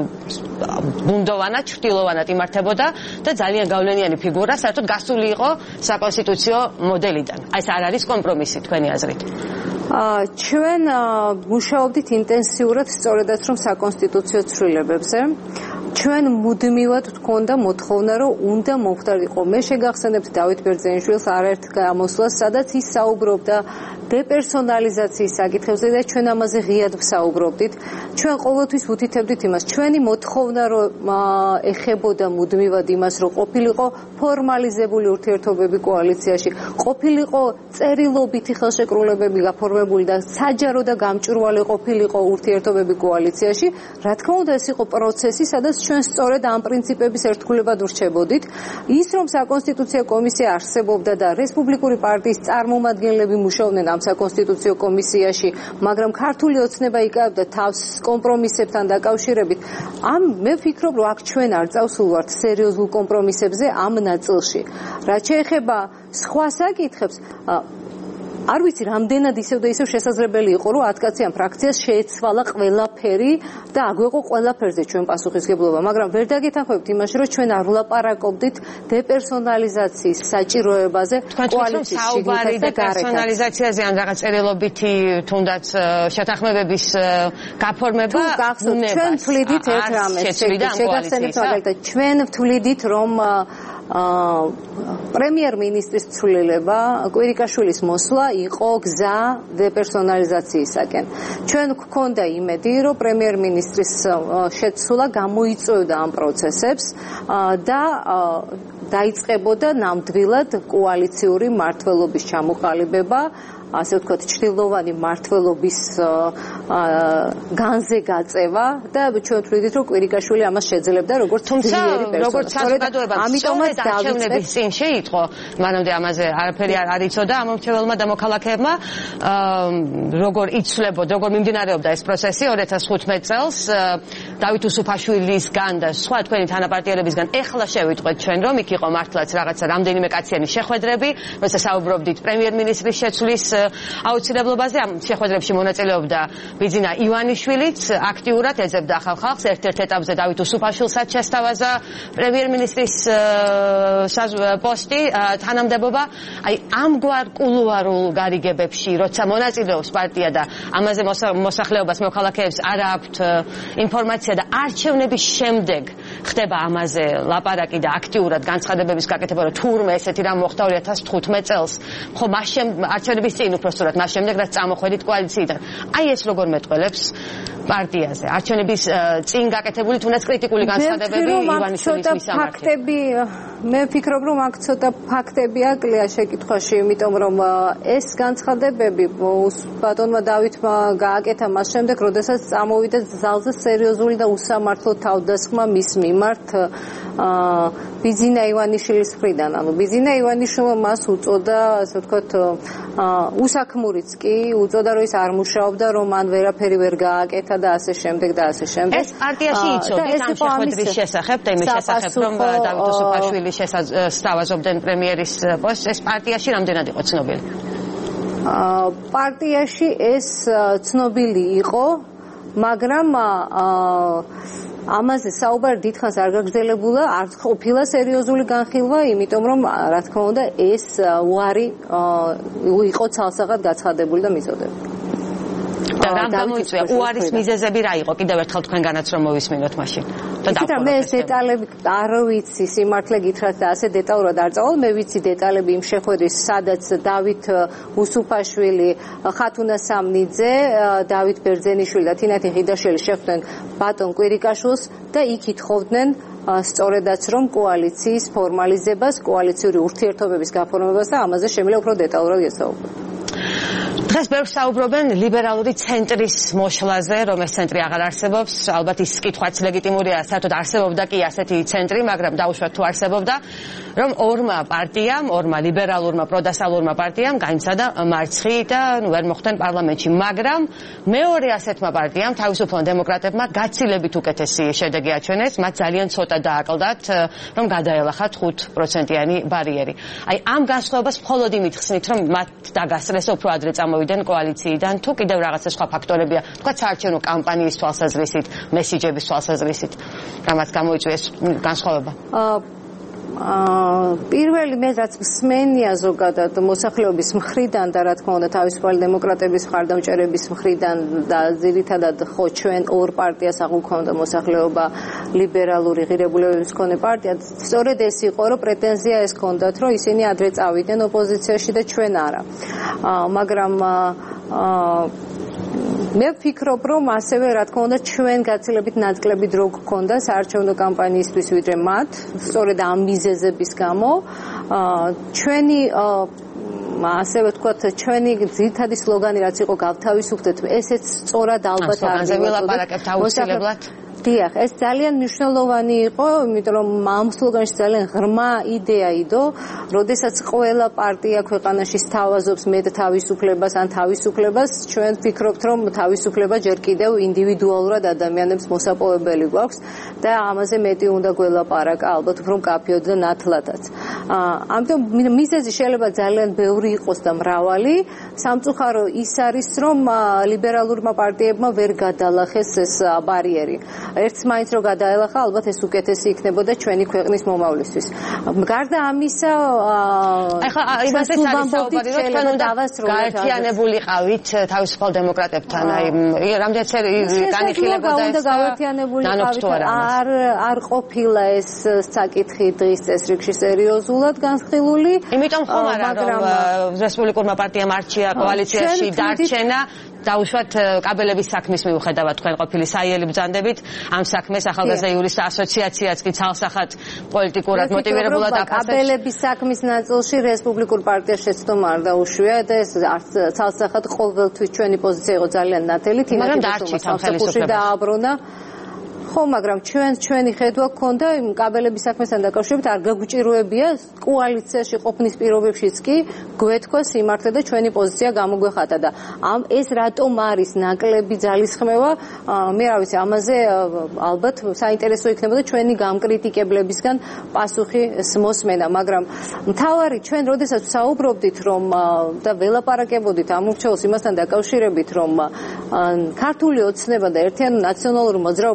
D: ბუნდოვანად, ჩრდილოვანად იმართებოდა და ძალიან გავლენიანი ფიგურა საერთოდ გასული იყო საკონსტიტუციო მოდელიდან. აი ეს არ არის კომპრომისი თქვენი აზრით?
C: ჩვენ მუშაობდით ინტენსიურად სწორედაც რომ საკონსტიტუციო ცვლილებებზე. ჩვენ მუდმივად გვქონდა მოთხოვნა, რომ უნდა მომხდარიყო. მე შეგახსენებთ დავით ბერძენიშვილს არაერთ გამოსვლას, სადაც ის საუბრობდა დეპერსონალიზაციის საკითხებზე და ჩვენ ამაზე ღიად ვსაუბრობდით. ჩვენ ყოველთვის ვუთითებდით იმას, ჩვენი მოთხოვნა რომ ეხებოდა მუდმივად იმას, რომ ყოფილიყო ფორმალიზებული ურთიერთობები კოალიციაში, ყოფილიყო წერილობითი ხელშეკრულებები გაფორმებული და საჯარო და გამჭვირვალე ყოფილიყო ურთიერთობები კოალიციაში. რა თქმა უნდა, ეს იყო პროცესი, სადაც ჩვენ სწორედ ამ პრინციპების ერთგულებად ვრჩებოდით. ის რომ საკონსტიტუციო კომისია არსებობდა და რესპუბლიკური პარტიის წარმომადგენლები მუშაობდნენ ამ საკონსტიტუციო კომისიაში, მაგრამ ქართული ოცნება იკავებდა თავს კომპრომისებთან დაკავშირებით. მე ვფიქრობ, რომ აქ ჩვენ არ წავსულვართ სერიოზულ კომპრომისებზე ამ ნაწილში. რაც შეეხება სხვა საკითხებს, არ ვიცი რამდენად ისევ და ისევ შესაძლებელი იყო, რომ 10 კაციან ფრაქციას შეეცვალა ყველაფერი და აგვეყო ყველაფერზე ჩვენ პასუხისგებლობა, მაგრამ ვერ დაგეთანხმებთ იმაში, რომ ჩვენ არ ვლაპარაკობდით დეპერსონალიზაციის საჭიროებაზე კოალიციის შიგნითა და
D: დეპერსონალიზაციაზე ან რაღაც წერილობითი თუნდაც შეთანხმებების გაფორმება
C: უნდა ჩვენ ვთვლიდით ერთ რამეს, შეგახსენებთ მაგალითად, ჩვენ ვთვლიდით, რომ პრემიერ-მინისტრის ცვლილება, კვირიკაშვილის მოსვლა იყო გზა დეპერსონალიზაციისაკენ. ჩვენ გვქონდა იმედი, რომ პრემიერ-მინისტრის შეცვლა გამოიწვევდა ამ პროცესებს და დაიწყებოდა ნამდვილად კოალიციური მმართველობის ჩამოყალიბება, ასე ვთქვათ, ჩრდილოვანი მმართველობის განზე გაწევა და ჩვენ ვთვლიდით, რომ კვირიკაშვილი ამას შეძლებდა როგორც ძლიერი პერსონა.
D: როგორც საზოგადოება, ამიტომაც არჩევნების წინ შეიტყო, მანამდე ამაზე არაფერი არ იცოდა ამომრჩეველმა და მოქალაქეებმა, როგორ იცვლებოდა, როგორ მიმდინარეობდა ეს პროცესი 2015 წელს დავით უსუფაშვილისგან და სხვა თქვენი თანაპარტიელებისგან. ეხლა შევიტყვეთ ჩვენ, რომ იქ იყო მართლაც რაღაცა რამდენიმე კაციანი შეხვედრები, როცა საუბრობდით პრემიერ-მინისტრის შეცვლის აუცილებლობაზე. ამ შეხვედრებში მონაწილეობდა ბიძინა ივანიშვილიც, აქტიურად ეძებდა ახალ ხალხს. ერთ-ერთ ეტაპზე დავით უსუფაშვილსაც შესთავაზა პრემიერ-მინისტრის პოსტი, თანამდებობა. აი ამგვარ კულუარულ გარიგებებში, როცა მონაწილეობს პარტია და ამაზე მოსახლეობას, მოქალაქეებს არ აქვთ ინფორმაცია და არჩევნების შემდეგ ხდება ამაზე ლაპარაკი და აქტიურად განცხადებების გაკეთება, რომ თურმე ესეთი რამ მოხდა 2015 წელს, ხო არჩევნების წინ უпростоრად მას შემდეგ რაც წამოხვედით კოალიციიდან. აი ეს როგორ მეტყველებს პარტიაზე. არჩევნების წინ გაკეთებული თუნდაც კრიტიკული განცხადებები ივანიშვილის მისამართი.
C: მე ვფიქრობ, რომ აქ ცოტა ფაქტები აკლია შეკითხვაში, იმიტომ რომ ეს განცხადებები ბატონმა დავითმა გააკეთა მას შემდეგ, როდესაც წამოვიდა ზალზე სერიოზული და უსამართლო თავდასხმა მის მიმართ ბიზინა ივანიშვილის მხრიდან. ანუ ბიზინა ივანიშვილმა მას უწოდა, ასე ვთქვათ, უსაქმურიც კი, უწოდა, რომ ის არ მუშაობდა, რომ მან ვერაფერი ვერ გააკეთა და ასე შემდეგ და ასე შემდეგ.
D: ეს პარტიაში იცოდით ამ შეხვედრის შესახებ და იმის შესახებ, რომ დავით უსუფაშვილის სთავაზობდნენ პრემიერის პოსტს, ეს პარტიაში რამდენად იყო ცნობილი?
C: პარტიაში ეს ცნობილი იყო, მაგრამ ამაზე საუბარი დიდხანს არ გაგრძელებულა, არ ყოფილა სერიოზული განხილვა, იმიტომ რომ რა თქმა უნდა ეს უარი იყო ცალსაღად გაცხადებული და მიწოდებული.
D: და რამ გამოიწვია უარის მიზეზები რა იყო? კიდევ ერთხელ თქვენგანაც რომ მოვისმინოთ მაშინ.
C: და მე ეს დეტალები არ ვიცი, სიმართლე გითხრათ და ასე დეტალურად არ წავალ, მე ვიცი დეტალები იმ შეხვედრის, სადაც დავით უსუფაშვილი, ხათუნა სამნიძე, დავით ბერძენიშვილი და თინათინ ღიდაშვილი შეხვდნენ ბატონ კვირიკაშვილს და იქ ითხოვდნენ სწორედაც რომ კოალიციის ფორმალიზებას, კოალიციური ურთიერთობების გაფორმებას და ამაზე შემიძლია უფრო დეტალურად გესაუბროთ.
D: დღეს ბევრს საუბრობენ ლიბერალური ცენტრის მოშლაზე, რომ ეს ცენტრი აღარ არსებობს. ალბათ ის კითხვაც ლეგიტიმურია, საერთოდ არსებობდა კი ასეთი ცენტრი, მაგრამ დაუშვათ თუ არსებობდა, რომ ორმა პარტიამ, ორმა ლიბერალურმა პროდასალურმა პარტიამ განიცადა მარცხი და ვერ მოხვდნენ პარლამენტში, მაგრამ მეორე ასეთმა პარტიამ, თავისუფლ დემოკრატებმა გაცილებით უკეთესი შედეგი აჩვენეს, მათ ძალიან ცოტა დააკლდათ, რომ გადაელახათ 5%-იანი ბარიერი. აი ამ განსხვავებას მხოლოდ იმით ხსნით, რომ მათ დაგასწრეს უფრო ადრე წამოვიდნენ კოალიციიდან, თუ კიდევ რაღაცა სხვა ფაქტორებია, თქვა საარჩევნო კამპანიის თვალსაზრისით, მესიჯების თვალსაზრისით, რამაც გამოიწვიეს განსხვავება.
C: პირველი მე რაც მსმენია ზოგადად მოსახლეობის მხრიდან და რა თქმა უნდა თავისუფალი დემოკრატების მხარდამჭერების მხრიდან და ძირითადად ხო ჩვენ ორ პარტიას აღვქონდა მოსახლეობა ლიბერალური ღირებულებების მქონე პარტია, სწორედ ეს იყო, რომ პრეტენზია ეს ჰქონდათ, რომ ისინი ადრე წავიდნენ ოპოზიციაში და ჩვენ არა. მაგრამ მე ვფიქრობ, რომ ასევე რა თქმა უნდა ჩვენ გაცილებით ნაწილები დრო გქონდა საარჩევნო კამპანიისთვის ვიდრე მათ, სწორედ ამ მიზეზების გამო ჩვენი ასევე ვთქვათ, ჩვენი ძირითადი სლოგანი რაც იყო გავთავისუფლდეთ, ესეც სწორად ალბათ არ
D: ვილაპარაკებთ აუცილებლად.
C: დიახ, ეს ძალიან მნიშვნელოვანი იყო, იმიტომ რომ ამ სლოგანში ძალიან ღრმა იდეა იდო, როდესაც ყველა პარტია ქვეყანაში სთავაზობს მეტ თავისუფლებას ან თავისუფლებას, ჩვენ ვფიქრობთ, რომ თავისუფლება ჯერ კიდევ ინდივიდუალურად ადამიანებს მოსაპოვებელი გვაქვს და ამაზე მეტი უნდა გველაპარაკა, ალბათ უფრო მკაფიოდ და ნათლადაც. ამიტომ მიზეზი შეიძლება ძალიან ბევრი იყოს და მრავალი, სამწუხარო ის არის, რომ ლიბერალურმა პარტიებმა ვერ გადალახეს ეს ბარიერი. ერთს მაინც რო გადაელახა, ალბათ ეს უკეთესი იქნებოდა ჩვენი ქვეყნის მომავლისთვის. გარდა ამისა,
D: ახლა იმას ეს არის საუბარი, რომ თქვენ უნდა გაერთიანებულიყავით თავისუფალ დემოკრატებთან, აი რამდენიცერი განიხილებოდა ეს
C: გაერთიანებულიყავით, არ ყოფილა ეს საკითხი დღის წესრიგში სერიოზულად განხილული.
D: იმიტომ ხომ არა, რომ რესპუბლიკურმა პარტიამ არჩია კოალიციაში დარჩენა დაუშვათ კაბელების საქმის მიუხედავად თქვენ ყოფილი საიელი ბრძანდებით ამ საქმეს ახალგაზრდა იურისტთა ასოციაციაც კი ცალსახად პოლიტიკურად მოტივირებულად აფასებს.
C: კაბელების საქმის ნაწილში რესპუბლიკურ პარტიას შეცდომა არ დაუშვია და ეს ცალსახად ყოველთვის ჩვენი პოზიცია იყო ძალიან ნათელი, თინათინ სამსახურში დააბრუნა. ხო, მაგრამ ჩვენი ხედვა გქონდა იმ კაბელების საქმესთან დაკავშირებით არ გაგვჭიროებია კოალიციაში ყოფნის პირობებშიც კი გვეთქვა სიმართლე და ჩვენი პოზიცია გამოგვეხატა და ეს რატომ არის ნაკლები ძალისხმევა, მე რა ვიცი, ამაზე ალბათ საინტერესო იქნებოდა ჩვენი გამკრიტიკებლებისგან პასუხი მოსმენა, მაგრამ მთავარი ჩვენ როდესაც საუბრობდით რომ და ველაპარაკებოდით ამ ურჩეულს იმასთან დაკავშირებით რომ ქართული ოცნება და ერთიანი ნაციონალური მოძრაობა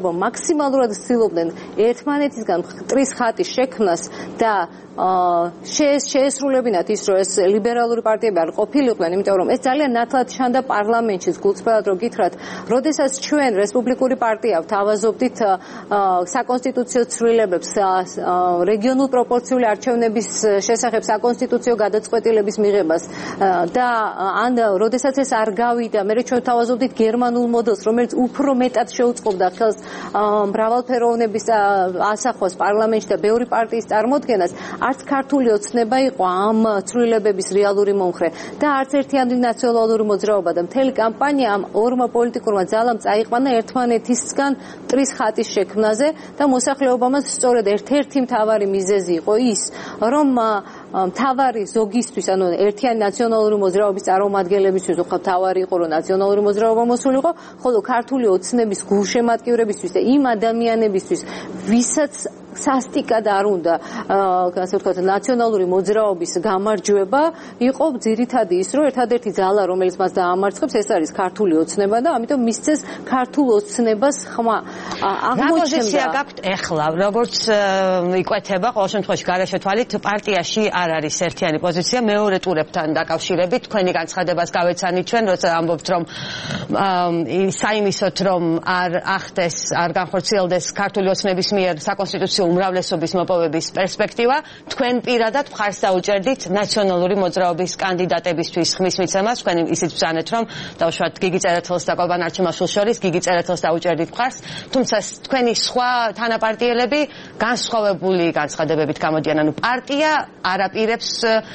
C: მაქსიმალურად ცდილობდნენ ერთმანეთისგან მტრის ხატის შექმნას და შეესრულებინათ ის, რომ ეს ლიბერალური პარტიები არ ყოფილიყვნენ, იმიტომ რომ ეს ძალიან ნათლად ჩანდა პარლამენტში, გულწრფელად რომ გითხრათ, როდესაც ჩვენ რესპუბლიკური პარტია ვთავაზობდით საკონსტიტუციო ცვლილებებს, რეგიონულ პროპორციული არჩევნების შესახებ საკონსტიტუციო გადაწყვეტილების მიღებას და ან როდესაც ეს არ გავიდა, მე ჩვენ ვთავაზობდით გერმანულ მოდელს, რომელიც უფრო მეტად შეუწყობდა ხელს მრავალფეროვნების ასახვას პარლამენტში და ბევრი პარტიის წარმოდგენას, არც ქართული ოცნება იყო ამ ცვლილებების რეალური მომხრე და არც ერთიანი ნაციონალური მოძრაობა და მთელი კამპანია ამ ორმა პოლიტიკურმა ძალამ წაიყვანა ერთმანეთისგან მტრის ხატის შექმნაზე და მოსახლეობამაც სწორედ ერთ-ერთი მთავარი მიზეზი იყო ის, რომ მთავარი ზოგისთვის, ანუ ერთიანი ნაციონალური მოძრაობის წარმომადგენლებისთვის უხალ მთავარი იყო, რომ ნაციონალური მოძრაობა მოსულიყო, ხოლო ქართული ოცნების გულშემატკივრებისთვის და იმ ადამიანებისთვის, ვისაც სასტიკად არ უნდა, ასე ვთქვათ, ნაციონალური მოძრაობის გამარჯვება, იყო ძირითადი ის, რომ ერთადერთი ძალა, რომელიც მას დაამარცხებს, ეს არის ქართული ოცნება და ამიტომ მისცეს ქართულ ოცნებას ხმა.
D: რა პოზიცია გაქვთ ეხლა, როგორც იკვეთება ყოველ შემთხვევაში გარეშე თვალით პარტიაში არ არის ერთიანი პოზიცია მეორე ტურებთან დაკავშირებით, თქვენი განცხადებას გავეცანით ჩვენ, როცა ამბობთ, რომ საიმისოთ, რომ არ ახდეს, არ განხორციელდეს ქართული ოცნების მიერ საკონსტიტუციო უმრავლესობის მოპოვების პერსპექტივა, თქვენ პირადად მხარს დაუჭერდით ნაციონალური მოძრაობის კანდიდატებისთვის ხმის მიცემას, თქვენ ისიც ბრძანეთ, რომ დავუშვათ გიგი წერეთელს და ყობან არჩიმაშვილს შორის გიგი წერეთელს დაუჭერდით მხარს, თუმცა თქვენი სხვა თანაპარტიელები განსხვავებული განცხადებებით გამოდიან, ანუ პარტია არაპირებს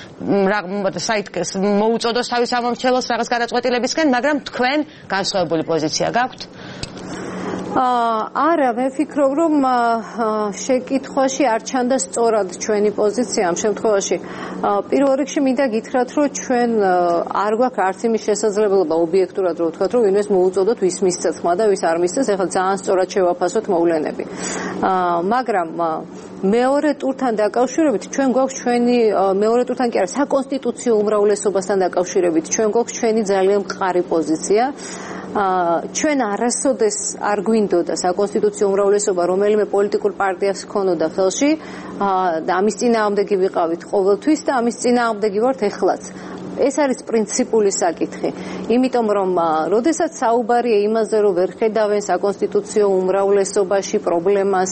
D: მოუწოდოს თავის ამომრჩეველს რაღაც გადაწყვეტილებისკენ, მაგრამ თქვენ განსხვავებული პოზიცია გაქვთ?
C: არა, მე ვფიქრობ, რომ შეკითხვაში არ ჩანდა სწორად ჩვენი პოზიცია ამ შემთხვევაში. პირველ რიგში მინდა გითხრათ, რომ ჩვენ არ გვაქვს არც იმის შესაძლებლობა ობიექტურად რომ ვთქვათ, რომ ვინმეს მოუწოდოთ, ვის მისცეს ხმა და ვის არ მისცეს, ეხლა ძალიან სწორად შევაფასოთ მოვლენები. მაგრამ მეორე ტურთან დაკავშირებით ჩვენ გვაქვს ჩვენი მეორე ტურთან კი არა, საკონსტიტუციო უმრავლესობასთან დაკავშირებით ჩვენ გვაქვს ჩვენი ძალიან მყარი პოზიცია. ჩვენ არასოდეს არ გვინდოდა საკონსტიტუციო უმრავლესობა რომელიმე პოლიტიკურ პარტიას ჰქონოდა ხელში და ამის წინააღმდეგი ვიყავით ყოველთვის და ამის წინააღმდეგი ვართ ეხლაც. ეს არის პრინციპული საკითხი. იმიტომ რომ როდესაც საუბარია იმაზე რომ ვერ ხედავენ საკონსტიტუციო უმრავლესობაში პრობლემას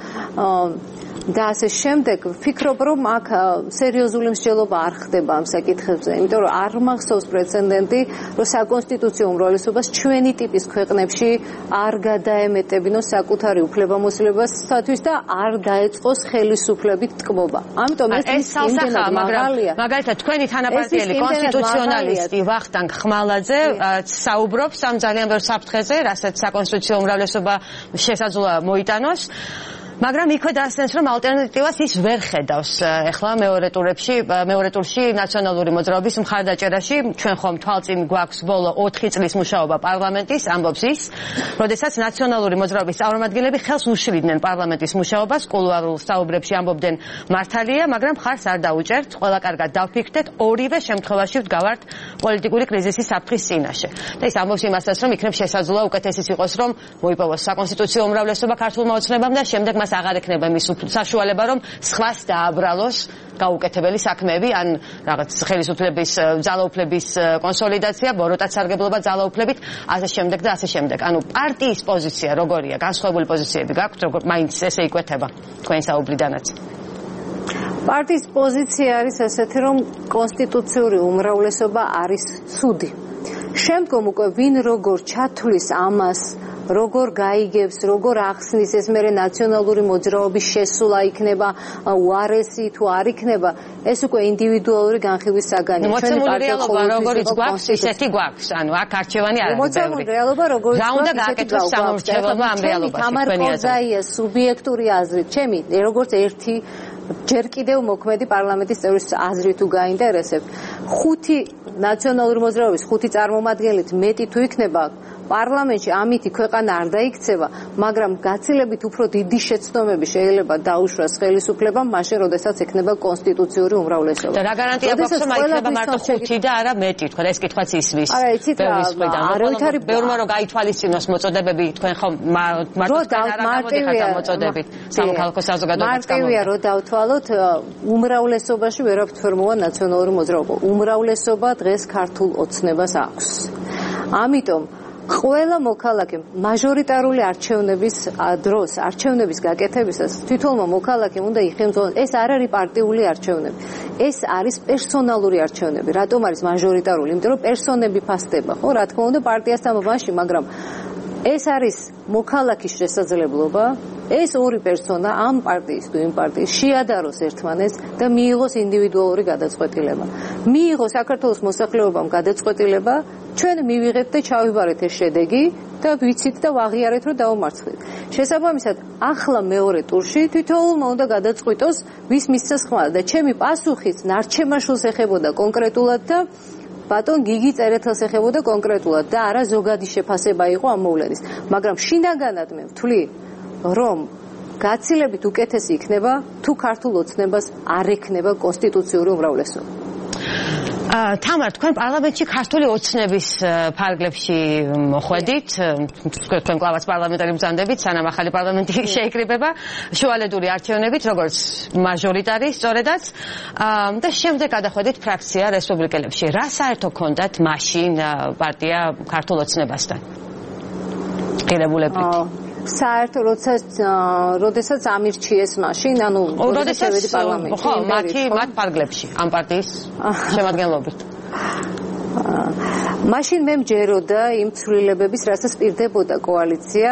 C: და ასე შემდეგ, ვფიქრობ, რომ აქ სერიოზული მსჯელობა არ ხდება ამ საკითხებზე, იმიტომ რომ არ მახსოვს პრეცედენტი, რომ საკონსტიტუციო უმრავლესობას ჩვენი ტიპის ქვეყნებში არ გადაემეტებინოს საკუთარი უფლებამოსილებასთვის და არ დაეწყოს ხელისუფლებით ტკბობა. ამიტომ ეს იმდენად მაღალია.
D: მაგალითად, თქვენი თანაპარტიელი კონსტიტუციონალისტი ვახტანგ ხმალაძე საუბრობს ამ ძალიან ბევრ საფრთხეზე, რასაც საკონსტიტუციო უმრავლესობა შესაძლოა მოიტანოს. მაგრამ იქვე დასცენს, რომ ალტერნატივას ის ვერ ხედავს ეხლა მეორე ტურში ნაციონალური მოძრაობის მხარდაჭერაში. ჩვენ ხომ თვალწინ გვაქვს ბოლო 4 წლის მუშაობა პარლამენტის, ამბობს ის, როდესაც ნაციონალური მოძრაობის წარმომადგენლები ხელს უშლიდნენ პარლამენტის მუშაობას, კულუარულ საუბრებში ამბობდნენ მართალია, მაგრამ მხარს არ დაუჭერთ, ყველა კარგად დავფიქრდეთ, ორივე შემთხვევაში ვდგავართ პოლიტიკური კრიზისის საფრთხის წინაშე. და ის ამბობს იმასაც, რომ იქნებ შესაძლოა უკეთესიც იყოს, რომ მოიპოვოს საკონსტიტუციო უმრავლესობა ქართულმა ოცნებამ და შემდეგ მას აღარ ექნება მის საშუალება, რომ სხვას დააბრალოს გაუკეთებელი საქმეები, ან რაღაც ხელისუფლების ძალაუფლების კონსოლიდაცია, ბოროტად სარგებლობა ძალაუფლებით, ასე შემდეგ და ასე შემდეგ. ანუ პარტიის პოზიცია როგორია? განსხვავებული პოზიციები გაქვთ, როგორ მაინც ესე იკვეთება თქვენ საუბრიდანაც?
C: პარტიის პოზიცია არის ესეთი, რომ კონსტიტუციური უმრავლესობა არის ცუდი. შემდგომ უკვე ვინ როგორ ჩათვლის ამას, როგორ გაიგებს, როგორ ახსნის, ეს მერე ნაციონალური მოძრაობის შესულა იქნება უარესი თუ არ იქნება, ეს უკვე ინდივიდუალური განხილვის საგანია.
D: მოცემული რეალობა როგორიც გვაქვს, ისეთი გვაქვს. ანუ აქ არჩევანი არ არის.
C: მოცემული რეალობა როგორიც
D: გვაქვს. რა უნდა გააკეთოს სამომრჩეველმა ამ რეალობაში? თქვენი
C: აზრით, სუბიექტური აზრით, ჩემი როგორც ერთი ჯერ კიდევ მოქმედი პარლამენტის წევრის აზრით თუ გაინტერესებთ, 5 ნაციონალური მოძრაობის 5 წარმომადგენლით მეტი თუ იქნება, პარლამენტში ამითი ქვეყანა არ დაიქცევა, მაგრამ გაცილებით უფრო დიდი შეცდომები შეიძლება დაუშვას ხელისუფლებამ, მაშინ როდესაც ექნება კონსტიტუციური უმრავლესობა.
D: და რა გარანტია გვაქვს, რომ აიქნება მარტო 5 და არა მეტი, თქვენ ეს კითხვაც ისმის.
C: არა, იცით რა, არავითარი
D: ბევრმა რომ გაითვალისწინოს მოწოდებები, თქვენ ხომ მარტო გამოდიხართ ამ მოწოდებით სამოქალაქო საზოგადოებაც გამო.
C: მარტივია რომ დავთვალოთ, უმრავლესობაში ვერავთ ვერ მოვა ნაციონალური მოძრაობა. უმრავლესობა დღეს ქართულ ოცნებას აქვს. ამიტომ ყველა მოქალაქე მაჟორიტარული არჩევნების დროს, არჩევნების გაკეთებისას თვითონმა მოქალაქემ უნდა იხელმძღვანელოს. ეს არ არის პარტიული არჩევნები. ეს არის პერსონალური არჩევნები. რატომ არის მაჟორიტარული? იმიტომ რომ პერსონები ფასდება, ხო, რა თქმა უნდა პარტიასთან მომაში, მაგრამ ეს არის მოქალაქის შესაძლებლობა, ეს ორი პერსონა ამ პარტიის თუ იმ პარტიის შეადაროს ერთმანეთს და მიიღოს ინდივიდუალური გადაწყვეტილება. მიიღოს საქართველოს მოსახლეობამ გადაწყვეტილება, ჩვენ მივიღეთ და ჩავიბარეთ ეს შედეგი და ვიცით და ვაღიარეთ, რომ დავამარცხეთ. შესაბამისად, ახლა მეორე ტურში თითოეულმა უნდა გადაწყვიტოს, ვის მისცეს ხმა და ჩემი პასუხიც ნარჩემაშვილს ეხებოდა კონკრეტულად და ბატონ გიგი წერეთელს ეხებოდა კონკრეტულად და არა ზოგადი შეფასება იყო ამ მოვლენის. მაგრამ შინაგანად მე ვთვლი, რომ გაცილებით უკეთესი იქნება, თუ ქართულ ოცნებას არ ექნება კონსტიტუციური უმრავლესობა.
D: თამარ, თქვენ პარლამენტში ქართული ოცნების ფარგლებში მოხვედით, თქვენ კლავაც პარლამენტარი ბრძანდებით, სანამ ახალი პარლამენტი შეიკრიბება, შუალედური არჩევნებით, როგორც მაჟორიტარი, სწორედაც, და შემდეგ გადახვედით ფრაქცია რესპუბლიკელებში. რა საერთო ჰქონდათ მაშინ პარტია ქართულ ოცნებასთან? ღირებულებრივი.
C: საერთო როდესაც ამირჩიეს მაშინ, ანუ როდესაც შევედი პარლამენტში.
D: ხო, მათ ფარგლებში, ამ პარტიის შემადგენლობით.
C: მაშინ მე მჯეროდა იმ ცვლილებების, რასაც პირდებოდა კოალიცია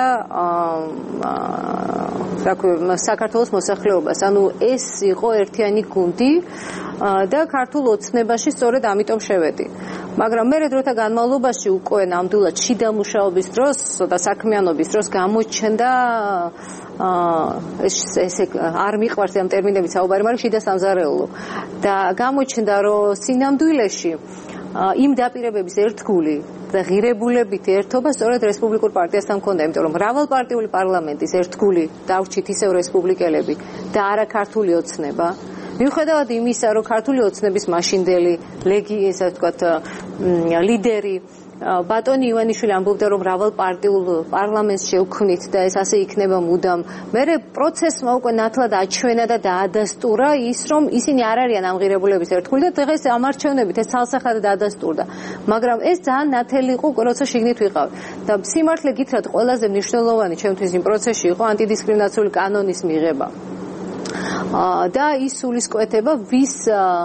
C: საქართველოს მოსახლეობას. ანუ ეს იყო ერთიანი გუნდი და ქართულ ოცნებაში სწორედ ამიტომ შევედი. მაგრამ მე დროთა განმავლობაში უკვე ნამდვილად შიდა მუშაობის დროს და საქმიანობის დროს გამოჩნდა ესე არ მიყვარს ამ ტერმინებით საუბარი, მაგრამ შიდა სამზარეულო. და გამოჩნდა, რომ სინამდვილეში იმ დაპირებების ერთგული და ღირებულებით ერთობა სწორედ რესპუბლიკურ პარტიასთან ჰქონდა, იმიტომ რომ მრავალპარტიული პარლამენტის ერთგული დავრჩით ისევ რესპუბლიკელები და არა ქართული ოცნება. მიუხედავად იმისა, რომ ქართული ოცნების მაშინდელი ესე ვთქვათ ლიდერი ბატონი ივანიშვილი ამბობდა, რომ მრავალპარტიულ პარლამენტს შევქმნით და ეს ასე იქნება მუდამ. მერე პროცესმა უკვე ნათლად აჩვენა და დაადასტურა ის, რომ ისინი არ არიან ამ ღირებულების ერთგული და დღეს ამ არჩევნებით ეს ცალსახად დაადასტურდა. მაგრამ ეს ძალიან ნათელი იყო, როცა შიგნით ვიყავ. და სიმართლე გითხრათ, ყველაზე მნიშვნელოვანი ჩემთვის იმ პროცესში იყო ანტიდისკრიმინაციული კანონის მიღება. და ის სულისკვეთება, ვის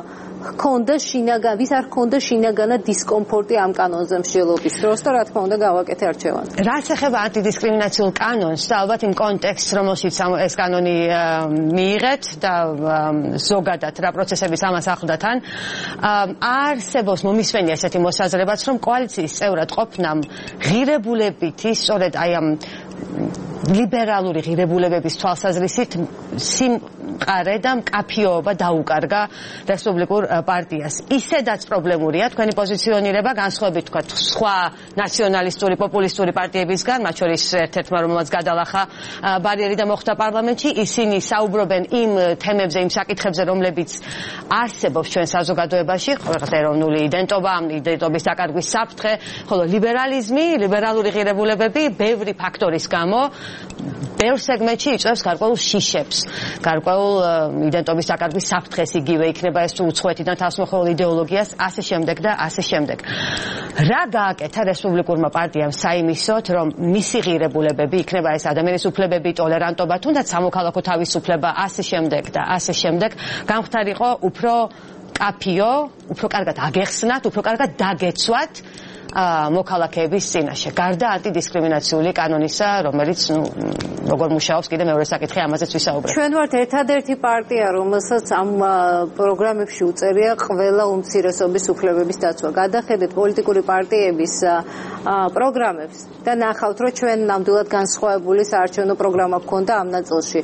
C: არ ჰქონდა შინაგანად დისკომფორტი ამ კანონზე მსჯელობის დროს და რა თქმა უნდა გავაკეთე არჩევანი.
D: რაც ეხება ანტიდისკრიმინაციულ კანონს და ალბათ იმ კონტექსტს, რომელშიც ეს კანონი მიიღეთ და ზოგადად რა პროცესების ამას ახლდა თან, არსებობს მომისმენია ესეთი მოსაზრებაც, რომ კოალიციის წევრად ყოფნამ ღირებულებითი, სწორედ აი ამ ლიბერალური ღირებულებების თვალსაზრისით სიმყარე და მკაფიობა დაუკარგა რესპუბლიკურ პარტიას. ისედაც პრობლემურია თქვენი პოზიციონირება, განსხვავებით თქვა სხვა ნაციონალისტური, პოპულისტური პარტიებისგან, მათ შორის ერთ-ერთმა, რომელმაც გადალახა ბარიერი და მოხვდა პარლამენტში, ისინი საუბრობენ იმ თემებზე, იმ საკითხებზე, რომლებიც არსებობს ჩვენ საზოგადოებაში, ყოველთვის ეროვნული იდენტობა, იდენტობის დაკარგვის საფრთხე, ხოლო ლიბერალიზმი, ლიბერალური ღირებულებები ბევრი ფაქტორის გამო ბევრ სეგმენტში იწვევს გარკვეულ შიშებს, გარკვეულ იდენტობის დაკარგვის საფრთხეს, იგივე იქნება ეს თუ უცხოეთიდან თავსმოხვეულ იდეოლოგიას, ასე შემდეგ და ასე შემდეგ. რა გააკეთა რესპუბლიკურმა პარტიამ საიმისოდ, რომ მისი ღირებულებები, იქნება ეს ადამიანის უფლებები, ტოლერანტობა, თუნდაც სამოქალაქო თავისუფლება, ასე შემდეგ და ასე შემდეგ, გამხდარიყო უფრო კაფიო, უფრო კარგად აგეხსნათ, უფრო კარგად დაგეცვათ მოქალაქეების წინაშე. გარდა ანტიდისკრიმინაციული კანონისა, რომელიც როგორ მუშაობს, კიდე მეორე საკითხი, ამაზეც ვისაუბრებ.
C: ჩვენ ვართ ერთადერთი პარტია, რომელსაც ამ პროგრამებში უწერია ყველა უმცირესობის უფლებების დაცვა. გადახედეთ პოლიტიკური პარტიების პროგრამებს და ნახავთ, რომ ჩვენ ნამდვილად განსხვავებული საარჩევნო პროგრამა გვქონდა ამ ნაწილში.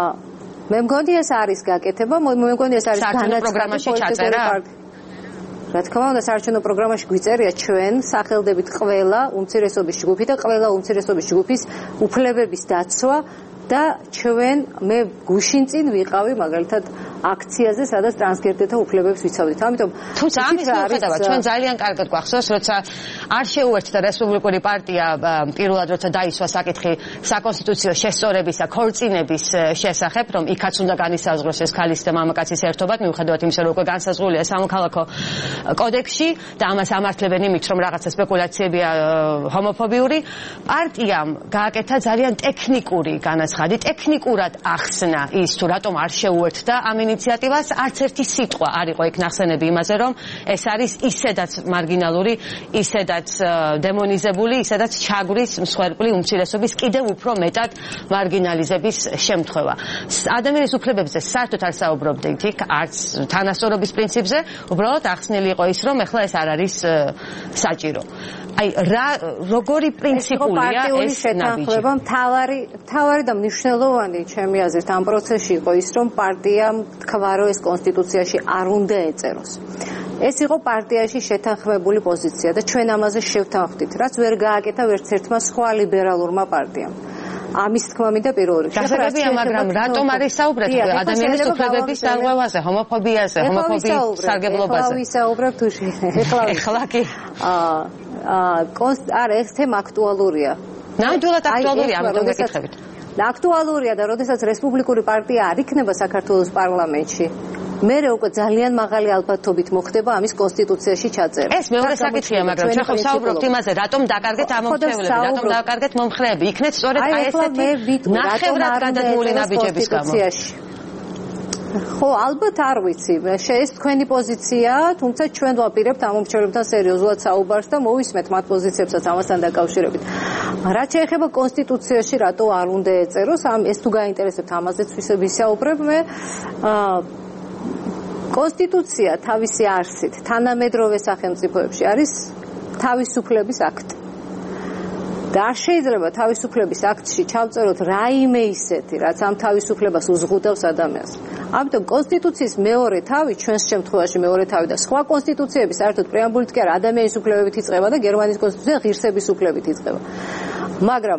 C: მე მგონი ეს არის გაკეთება, მე მგონი ეს არის განაცხადი პოლიტიკური პარტია. რა თქმა უნდა, საარჩევნო პროგრამაში გვიწერია ჩვენ სახელდებით ყველა უმცირესობის ჯგუფი და ყველა უმცირესობის ჯგუფის უფლებების დაცვა და ჩვენ მე გუშინ წინ ვიყავი მაგალითად აქციაზე, სადაც ტრანსგენდერთა უფლებებს ვიცავდით. ამიტომ
D: თუმცა ამის მიუხედავად ჩვენ ძალიან კარგად გვახსოვს, როცა არ შეუერთდა რესპუბლიკური პარტია პირველად როცა დაისვა საკითხი საკონსტიტუციო შესწორებისა, ქორწინების შესახებ, რომ იქაც უნდა განისაზღვროს ეს ქალის და მამაკაცის ერთობად, მიუხედავად იმისა, რომ უკვე განსაზღვრულია სამოქალაქო კოდექსში და ამას ამართლებენ იმით, რომ რაღაცა სპეკულაციებია ჰომოფობიური, პარტიამ გააკეთა ძალიან ტექნიკური განაცხადი, ტექნიკურად ახსნა ის თუ რატომ არ შეუერთდა ამ ინიციატივას, არც ერთი სიტყვა არ იყო იქ ნახსენები იმაზე, რომ ეს არის ისედაც მარგინალური, ისედაც დემონიზებული, ისედაც ჩაგვრის მსხვერპლი უმცირესობის კიდევ უფრო მეტად მარგინალიზების შემთხვევა. ადამიანის უფლებებზე საერთოდ არ საუბრობდით იქ, არც თანასწორობის პრინციპზე, უბრალოდ ახსნილი იყო ის, რომ ეხლა ეს არ არის საჭირო. აი რა როგორი პრინციპულია ეს ნაბიჯი? მთავარი და მნიშვნელოვანი ჩემი აზრით ამ პროცესში იყო ის, რომ პარტიამ თქვა, რომ ეს კონსტიტუციაში არ უნდა ეწეროს. ეს იყო პარტიაში შეთანხმებული პოზიცია და ჩვენ ამაზე შევთანხმდით, რაც ვერ გააკეთა ვერც ერთმა სხვა ლიბერალურმა პარტიამ. ამის თქმა მინდა პირველ რიგში. გასაგებია, მაგრამ რატომ არის საუბრეთ ადამიანის უფლებების დარღვევაზე, ჰომოფობიაზე, ჰომოფობიის სარგებლობაზე?
C: ეხლა ვისაუბრებ თუ
D: ეხლა კი.
C: არა, ეს თემა აქტუალურია.
D: ნამდვილად აქტუალურია, ამიტომ გეკითხებით.
C: აქტუალურია და როდესაც რესპუბლიკური პარტია არ იქნება საქართველოს პარლამენტში, მერე უკვე ძალიან მაღალი ალბათობით მოხდება ამის კონსტიტუციაში ჩაწერა.
D: ეს მეორე საკითხია, მაგრამ ჩვენ ხომ საუბრობთ იმაზე, რატომ დაკარგეთ ამ მომხრეები, რატომ დაკარგეთ მომხრეები? იქნეთ სწორედ აი ესეთი ნახევრად გადადგმული ნაბიჯების გამო. ხო, ალბათ არ ვიცი. ეს თქვენი პოზიციაა, თუმცა ჩვენ ვაპირებთ ამ მომხრეებთან სერიოზულად საუბარს და მოვისმენთ მათ პოზიციებსაც ამასთან დაკავშირებით. რაც შეეხება კონსტიტუციაში რატო არ უნდა ეწეროს, ეს თუ გაინტერესებთ ამაზეც ვისაუბრებ მე. კონსტიტუცია თავისი არსით თანამედროვე სახელმწიფოებში არის თავისუფლების აქტი. და არ შეიძლება თავისუფლების აქტში ჩავწეროთ რაიმე ისეთი, რაც ამ თავისუფლებას უზღუდავს ადამიანს. ამიტომ კონსტიტუციის მეორე თავი, ჩვენს შემთხვევაში მეორე თავი და სხვა კონსტიტუციები საერთოდ პრეამბულით კი არა, ადამიანის უფლებებით იწყება და გერმანიის კონსტიტუცია ღირსების უფლებით იწყება. მაგრამ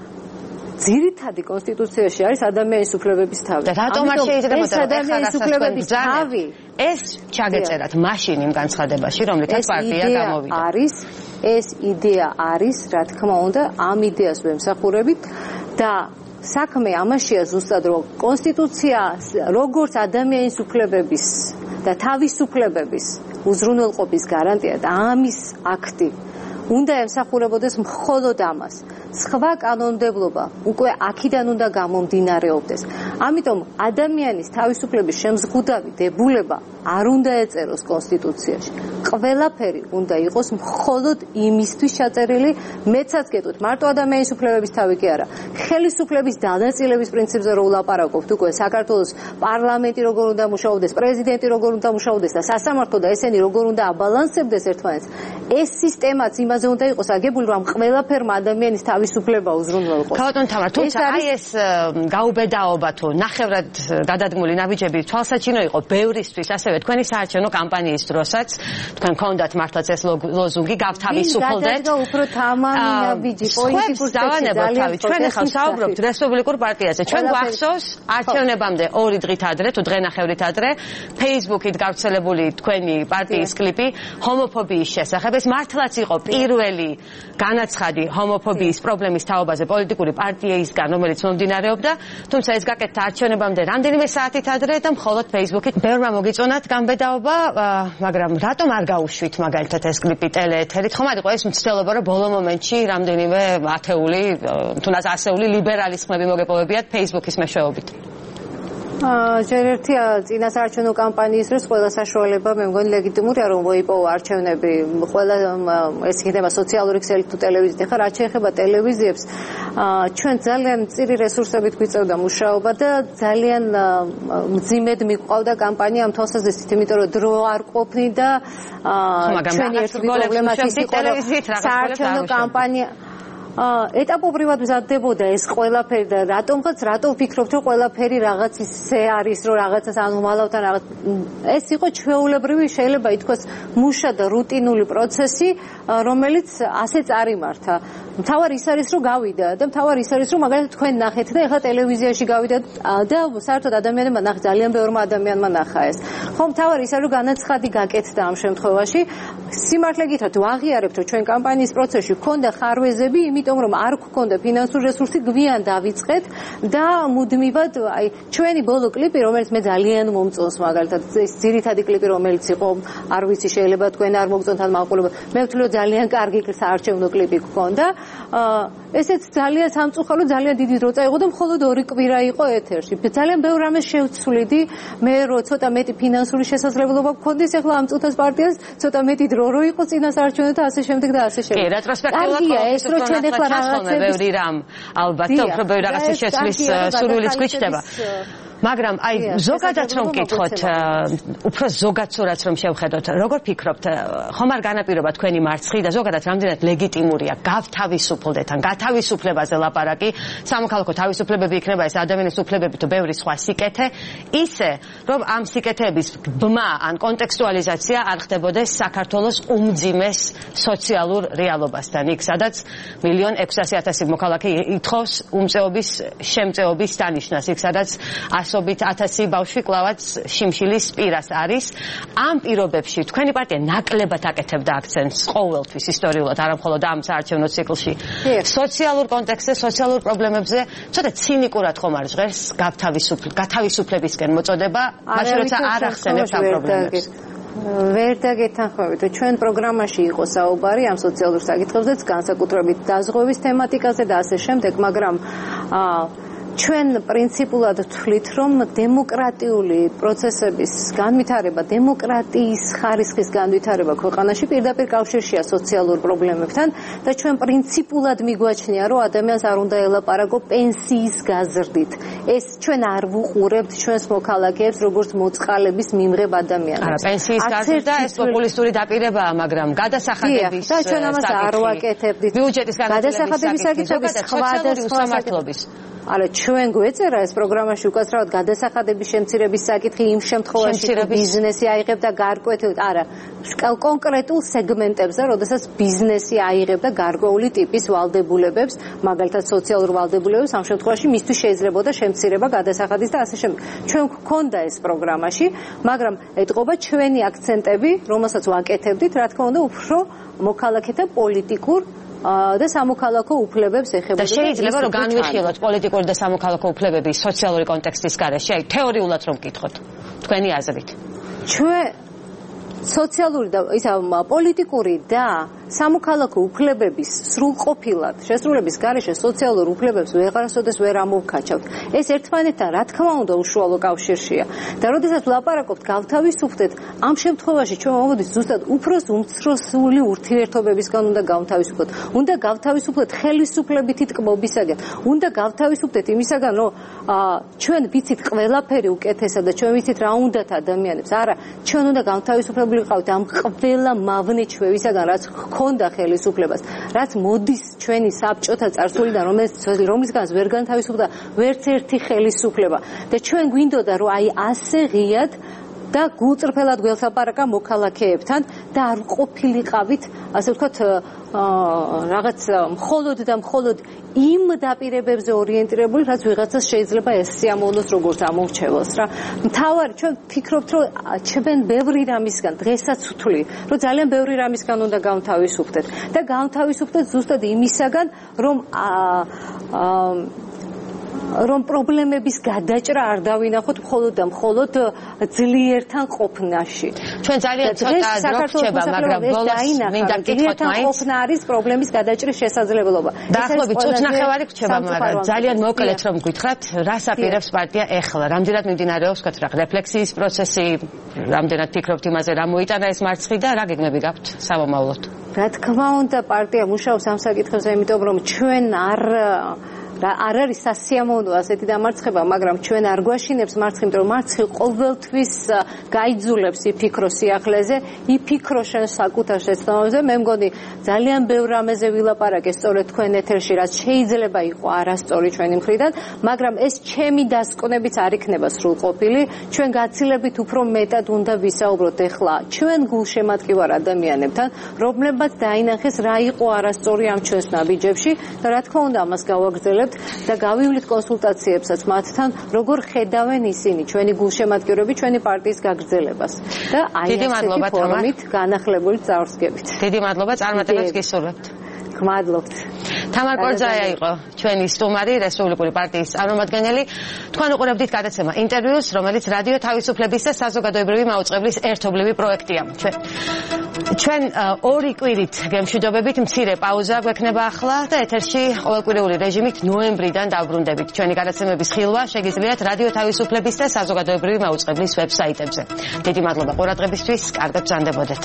D: ძირითადი კონსტიტუციაში არის ადამიანის უფლებების თავი. და რატომ არ შეიძლება
C: ეს ადამიანის უფლებების თავი
D: ეს ჩაგეწერათ მაშინ იმ განცხადებაში, რომლითაც პარტია გამოვიდა.
C: ეს იდეა არის, რა თქმა უნდა, ამ იდეას ვემსახურებით და საქმე ამაშია ზუსტად, რომ კონსტიტუცია როგორც ადამიანის უფლებების და თავისუფლებების უზრუნველყოფის გარანტია და ამის აქტი უნდა ემსახურებოდეს მხოლოდ ამას. სხვა კანონმდებლობა უკვე აქედან უნდა გამომდინარეობდეს. ამიტომ ადამიანის თავისუფლების შემზღუდავი დებულება არ უნდა ეწეროს კონსტიტუციაში. ყველაფერი უნდა იყოს მხოლოდ იმისთვის ჩაწერილი, მეცაც გეტყვით, მარტო ადამიანის უფლებების თავი კი არა. ხელისუფლების დანაწილების პრინციპზე რო ვლაპარაკობთ, უკვე საქართველოს პარლამენტი როგორ უნდა მუშაობდეს, პრეზიდენტი როგორ უნდა მუშაობდეს და სასამართლო და ესენი როგორ უნდა აბალანსებდეს ერთმანეთს. ეს სისტემაც იმაზე უნდა იყოს აგებული, რომ ყველაფერმა ადამიანის თავისუფლება უზრუნველყოს.
D: ქალბატონ თამარ, თუმცა აი ეს გაუბედაობა თუ ნახევრად გადადგმული ნაბიჯები თვალსაჩინო იყო ბევრისთვის, ასევე თქვენი საარჩევნო კამპანიის დროსაც თქვენ გქონდათ მართლაც ეს ლოზუნგი გავთავისუფლდეთ.
C: და უფრო თამამი ნაბიჯი პოლიტიკურ
D: დავანებოთ. ჩვენ ახლა საუბრობთ რესპუბლიკურ პარტიაზე. ჩვენ გვახსოვს არჩევნებამდე 2 დღით ადრე თუ დღენახევრით ადრე Facebook-ით გავრცელებული თქვენი პარტიის კლიპი ჰომოფობიის შესახებ. ეს მართლაც იყო პირველი განაცხადი ჰომოფობიის პრობლემის თაობაზე პოლიტიკური პარტიისგან, რომელიც მომდინარეობდა, თუმცა ეს გაკეთდა არჩევნებამდე რამდენიმე საათით ადრე და მხოლოდ Facebook-ით ბევრმა მოგიწონათ გამბედაობა, მაგრამ რატომ არ გაუშვით მაგალითად ეს კლიპი ტელეეთერით? ხომ არ იყო ეს მცდელობა, რომ ბოლო მომენტში რამდენიმე ათეული, თუნდაც ასეული ლიბერალის ხმები მოგეპოვებიათ Facebook-ის მეშვეობით?
C: ჯერ ერთი წინასაარჩევნო კამპანიის დროს ყველა საშუალება მე მგონი ლეგიტიმურია, რომ მოიპოვა არჩევნები. ყველა ეს იქნება სოციალური ქსელი თუ ტელევიზიით. ახლა რაც შეეხება ტელევიზიებს, ჩვენ ძალიან მწირი რესურსებით გვიწევდა მუშაობა და ძალიან მძიმედ მიყვავდა კამპანია ამ თვალსაზრისით, იმიტომ რომ დრო არ ყოფნიდა ჩვენი ერთი პრობლემაც ის იყო, რომ საარჩევნო კამპანია ეტაპობრივად მზადდებოდა ეს ყველაფერი და რატომ ვფიქრობთ რომ ყველაფერი რაღაც ისე არის რომ რაღაცას ანომალავთან რაღაც ეს იყო ჩვეულებრივი შეიძლება ითქვას მუშა და რუტინული პროცესი რომელიც ასე წარიმართა მთავარი ის არის რომ გავიდა და მთავარი ის არის რომ მაგალითად თქვენ ნახეთ და ეხლა ტელევიზიაში გავიდა და საერთოდ ადამიანებმა ნახეს ძალიან ბევრმა ადამიანმა ნახა ეს ხო მთავარი ის არის რომ განაცხადი გაკეთდა ამ შემთხვევაში სიმართლე გითხრათ ვაღიარებთ რომ ჩვენ კამპანიის პროცესში გქონდა ხარვეზები იმიტომ რომ არ გქონდა ფინანსური რესურსი გვიან დავიწყეთ და მუდმივად აი ჩვენი ბოლო კლიპი რომელიც მე ძალიან მომწონს მაგალითად ეს ძირითადი კლიპი რომელიც იყო არ ვიცი შეიძლება თქვენ არ მოგწონთ ან მაყურებელს მე ვთვლი რომ ძალიან კარგი საარჩევნო კლიპი გქონდა ესეც ძალიან სამწუხარო ძალიან დიდი დრო წაიღო და მხოლოდ 2 კვირა იყო ეთერში ძალიან ბევრ რამეს შევცვლიდი მე რო ცოტა მეტი ფინანსური შესაძლებლობა გქონდეს ახლა ამ წუთას პარტიას ცოტა მეტი დრო რო იყო წინასაარჩევნო და ასე შემდეგ და ასე შემდეგ
D: კი რეტროსპექტიულად
C: ეს რო ჩვენ ახლა რაღაცები
D: ბევრი რამ ალბათ უფრო ბევრი რაღაცის შეცვლის სურვილიც გვიჩნდება მაგრამ აი ზოგადად რომ ვკითხოთ უფრო ზოგად სურათს რომ შევხედოთ როგორ ფიქრობთ ხომ არ განაპირობა თქვენი მარცხი და ზოგადად რამდენად ლეგიტიმურია გავთავისუფლდეთ ან გათავისუფლებაზე ლაპარაკი სამოქალაქო თავისუფლებები იქნება ეს ადამიანის უფლებები თუ ბევრი სხვა სიკეთე ისე რომ ამ სიკეთეების ბმა ან კონტექსტუალიზაცია არ ხდებოდეს საქართველოს უმძიმეს სოციალურ რეალობასთან იქ სადაც 1.600.000 მოქალაქე ითხოვს უმწეობის შემწეობის დანიშნას იქ სადაც ასობით 1000 ბავშვი კლავაც შიმშილის პირას არის ამ პირობებში თქვენი პარტია ნაკლებად აკეთებდა აქცენტს ყოველთვის ისტორიულად არა მხოლოდ ამ საარჩევნო ციკლში სოციალურ კონტექსტზე სოციალურ პრობლემებზე ცოტა ცინიკურად ხომ არ ჟღერს გათავისუფლებისკენ მოწოდება მაშინ როცა არ ახსენებთ ამ პრობლემებს
C: ვერ დაგეთანხმებით ჩვენ პროგრამაში იყო საუბარი ამ სოციალურ საკითხებზეც განსაკუთრებით დაზღვევის თემატიკაზე და ასე შემდეგ მაგრამ ჩვენ პრინციპულად ვთვლით, რომ დემოკრატიული პროცესების განვითარება, დემოკრატიის ხარისხის განვითარება ქვეყანაში პირდაპირ კავშირშია სოციალურ პრობლემებთან და ჩვენ პრინციპულად მიგვაჩნია, რომ ადამიანს არ უნდა ელაპარაკო პენსიის გაზრდით. ეს ჩვენ არ ვუყურებთ ჩვენს მოქალაქეებს, როგორც მოწყალების მიმღებ ადამიანებს.
D: არა, პენსიის გაზრდა ეს პოპულისტური დაპირებაა, მაგრამ გადასახადების
C: და ჩვენ ამას არ ვაკეთებდით.
D: ბიუჯეტის
C: გადასახადების საკითხების სხვადასხვა საკითხების არა ჩვენ გვეწერა ეს პროგრამაში უკაცრავად გადასახადების შემცირების საკითხი იმ შემთხვევაში თუ ბიზნესი აიღებდა გარკვეულ არა კონკრეტულ სეგმენტებზე როდესაც ბიზნესი აიღებდა გარკვეული ტიპის ვალდებულებებს მაგალითად სოციალურ ვალდებულებებს ამ შემთხვევაში მისთვის შეიძლებოდა შემცირება გადასახადის და ასე შემდეგ ჩვენ გვქონდა ეს პროგრამაში მაგრამ ეტყობა ჩვენი აქცენტები რომელსაც ვაკეთებდით რა თქმა უნდა უფრო მოქალაქეთა პოლიტიკურ და სამოქალაქო უფლებებს ეხებოდა.
D: და შეიძლება რომ განვიხილოთ პოლიტიკური და სამოქალაქო უფლებების სოციალური კონტექსტის გარეშე, აი თეორიულად რომ ვკითხოთ, თქვენი აზრით.
C: ჩვენ სოციალური და ისა პოლიტიკური და სამოქალაქო უფლებების სრულყოფილად შესრულების გარეშე სოციალურ უფლებებს ვეღარასოდეს ვერ ამოვქაჩავთ. ეს ერთმანეთთან რა თქმა უნდა უშუალო კავშირშია. და როდესაც ვლაპარაკობთ გავთავისუფლდეთ, ამ შემთხვევაში ჩვენ მოვიდით ზუსტად უფროს უმცროსული ურთიერთობებისგან უნდა გავთავისუფლდეთ. უნდა გავთავისუფლდეთ ხელისუფლებითი ტკბობისაგან. უნდა გავთავისუფლდეთ იმისაგან, რომ ჩვენ ვიცით ყველაფერი უკეთესად და ჩვენ ვიცით რა უნდათ ადამიანებს. არა, ჩვენ უნდა გავთავისუფლებული ვიყავთ ამ ყველა მავნე ჩვევისაგან, რაც ქონდა ხელისუფლებას, რაც მოდის ჩვენი საბჭოთა წარსულიდან, რომლისგანაც ვერ განთავისუფლდა ვერც ერთი ხელისუფლება. და ჩვენ გვინდოდა, რომ აი ასე ღიად და გულწრფელად გველსაპარაკა მოქალაქეებთან და არ ყოფილიყავით, ასე ვთქვათ, რაღაც მხოლოდ და მხოლოდ იმ დაპირებებზე ორიენტირებული, რაც ვიღაცას შეიძლება ეს სიამოვნოს როგორც ამორჩევოს რა. მთავარი ჩვენ ფიქრობთ, რომ ჩვენ ბევრი რამისგან დღესაც ვთვლი, რომ ძალიან ბევრი რამისგან უნდა გავთავისუფლდეთ და გავთავისუფლდეთ ზუსტად იმისაგან, რომ პრობლემების გადაჭრა არ დავინახოთ მხოლოდ და მხოლოდ ძლიერთან ყოფნაში.
D: ჩვენ ძალიან ცოტა დრო რჩება, მაგრამ ბოლოს მინდა გითხრათ მაინც
C: ყოფნა არის პრობლემის გადაჭრის შესაძლებლობა.
D: დაახლოებით წუთნახევარი რჩება, მაგრამ ძალიან მოკლედ რომ გითხრათ, რას აპირებს პარტია ეხლა? რამდენად მიმდინარეობს თქვათ რა რეფლექსიის პროცესი, რამდენად ფიქრობთ იმაზე, რა მოიტანა ეს მარცხი და რა გეგმები გაქვთ სამომავლოდ?
C: რა თქმა უნდა, პარტია მუშაობს ამ საკითხებზე, იმიტომ რომ ჩვენ არ არ არის სასიამოვნო ასეთი დამარცხება, მაგრამ ჩვენ არ გვაშინებს მარცხი, იმიტომ რომ მარცხი ყოველთვის გაიძულებს იფიქრო სიახლეზე, იფიქრო შენ საკუთარ შეცდომებზე. მე მგონი ძალიან ბევრ რამეზე ვილაპარაკე სწორედ თქვენ ეთერში, რაც შეიძლება იყო არასწორი ჩვენი მხრიდან, მაგრამ ეს ჩემი დასკვნებიც არ იქნება სრულყოფილი. ჩვენ გაცილებით უფრო მეტად უნდა ვისაუბროთ ეხლა ჩვენ გულშემატკივარ ადამიანებთან, რომლებმაც დაინახეს რა იყო არასწორი ამ ჩვენს ნაბიჯებში და რა თქმა უნდა ამას გავაგრძელებთ და გავივლით კონსულტაციებსაც მათთან, როგორ ხედავენ ისინი ჩვენი გულშემატკივრები, ჩვენი პარტიის გაგრძელებას და აი ასეთი ფორმით განახლებული წარსგებით.
D: დიდი მადლობა, წარმატებებს გისურვებთ.
C: გმადლობთ.
D: თამარ კორძაია იყო ჩვენი სტუმარი, რესპუბლიკური პარტიის წარმომადგენელი. თქვენ უყურებდით გადაცემა ინტერვიუს, რომელიც რადიო თავისუფლების და საზოგადოებრივი მაუწყებლის ერთობლივი პროექტია. ჩვენ ორი კვირით გემშვიდობებით, მცირე პაუზა გვექნება ახლა და ეთერში ყოველკვირეული რეჟიმით ნოემბრიდან დავბრუნდებით. ჩვენი გადაცემების ხილვა შეგიძლიათ რადიო თავისუფლების და საზოგადოებრივი მაუწყებლის ვებსაიტებზე. დიდი მადლობა ყურადღებისთვის, კარგად ბრძანდებოდეთ.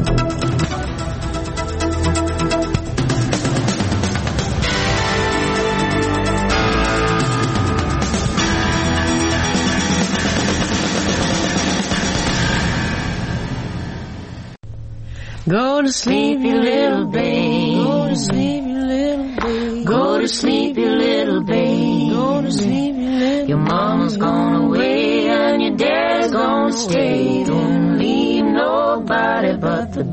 E: Go to sleep, you little babe. Go to sleep, you little babe. Go to sleep, you little babe. Go to sleep, you little babe. Your mama's gone away and your dad's gonna stay. Don't leave nobody but the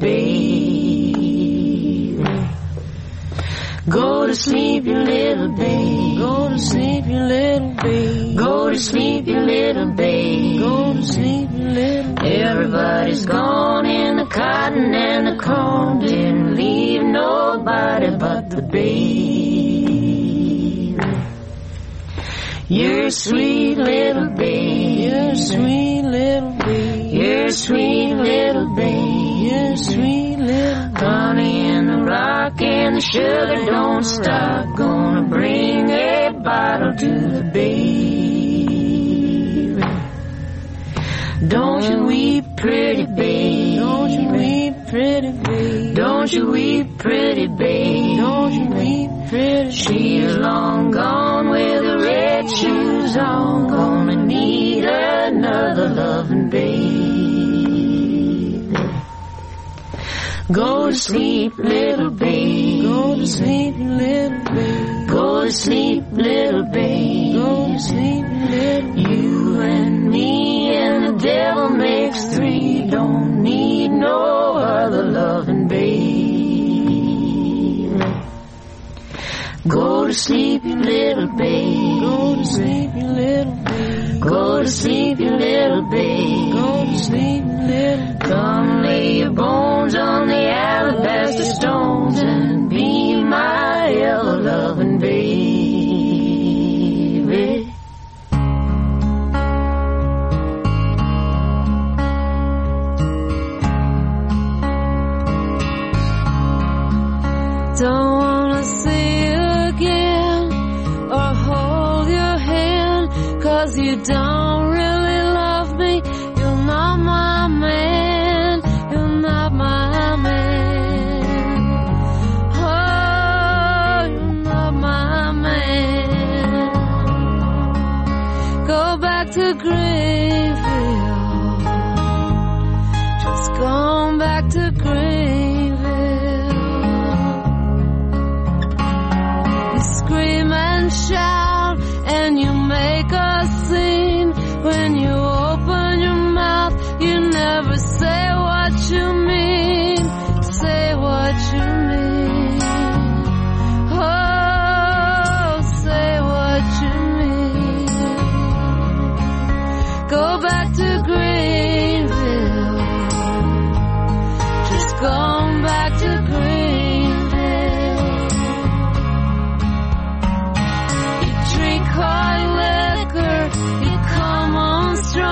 E: babe. Go to sleep, you little babe. Go to sleep, you little babe. Go to sleep, you little babe. Go to sleep, you little babe. Everybody's gone in the cotton and the corn. Didn't leave nobody but the babe. You're a sweet little babe. You're a sweet little babe. You're a sweet little babe. You're a sweet little babe. Honey and the rock and the sugar don't stop. Gonna bring a bottle to the babe. Don't you weep, pretty babe. Don't you weep, pretty babe. Don't you weep, pretty babe. Don't you weep, pretty babe. She's long gone with the red shoes on. Gonna need another loving babe. Go to sleep, little babe. Go to sleep, little babe. Go to sleep, little babe. Go to sleep, little babe. You and me and the devil makes three. Don't need no other loving babe. Go to sleep, you little babe. Go to sleep, you little babe. Go to sleep, you little babe. Go to sleep, little babe. Come lay your bones on the alabaster stones and be my ever loving baby. Don't wanna see you again or hold your hand, 'cause you don't really love me. You're not my man. You're not my man. Oh, you're not my man. Go back to Greenville. Just gone back to Greenville. You scream and shout and you make a scene. When you open your mouth, you never say what you mean. Say what you mean. Oh, say what you mean. Go back to Greenville. Just gone back to Greenville. You drink hard liquor, you come on strong.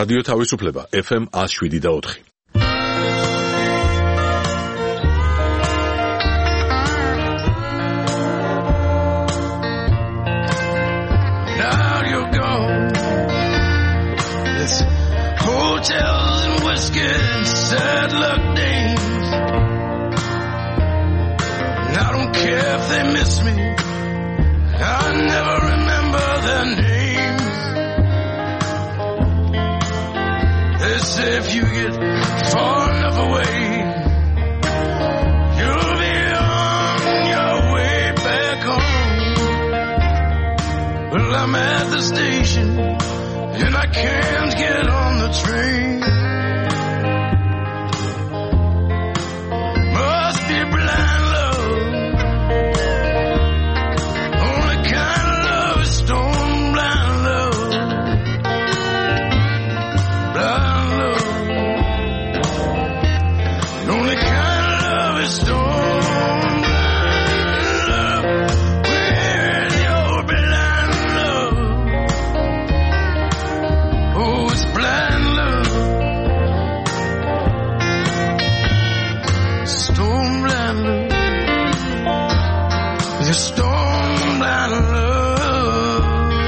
A: რადიო თავისუფლება FM 107.4.
F: Hotels and whiskey and sad luck days. And I don't care if they miss me, I never remember their names. They say if you get far enough away, you'll be on your way back home. Well, I'm at the station and I can't get on the train. Must be blind love. Only kind of love is stone blind love. Blind love. Only kind of love is stone blind love. With your blind love. Oh, it's blind love. Stone blind love. It's stone blind love.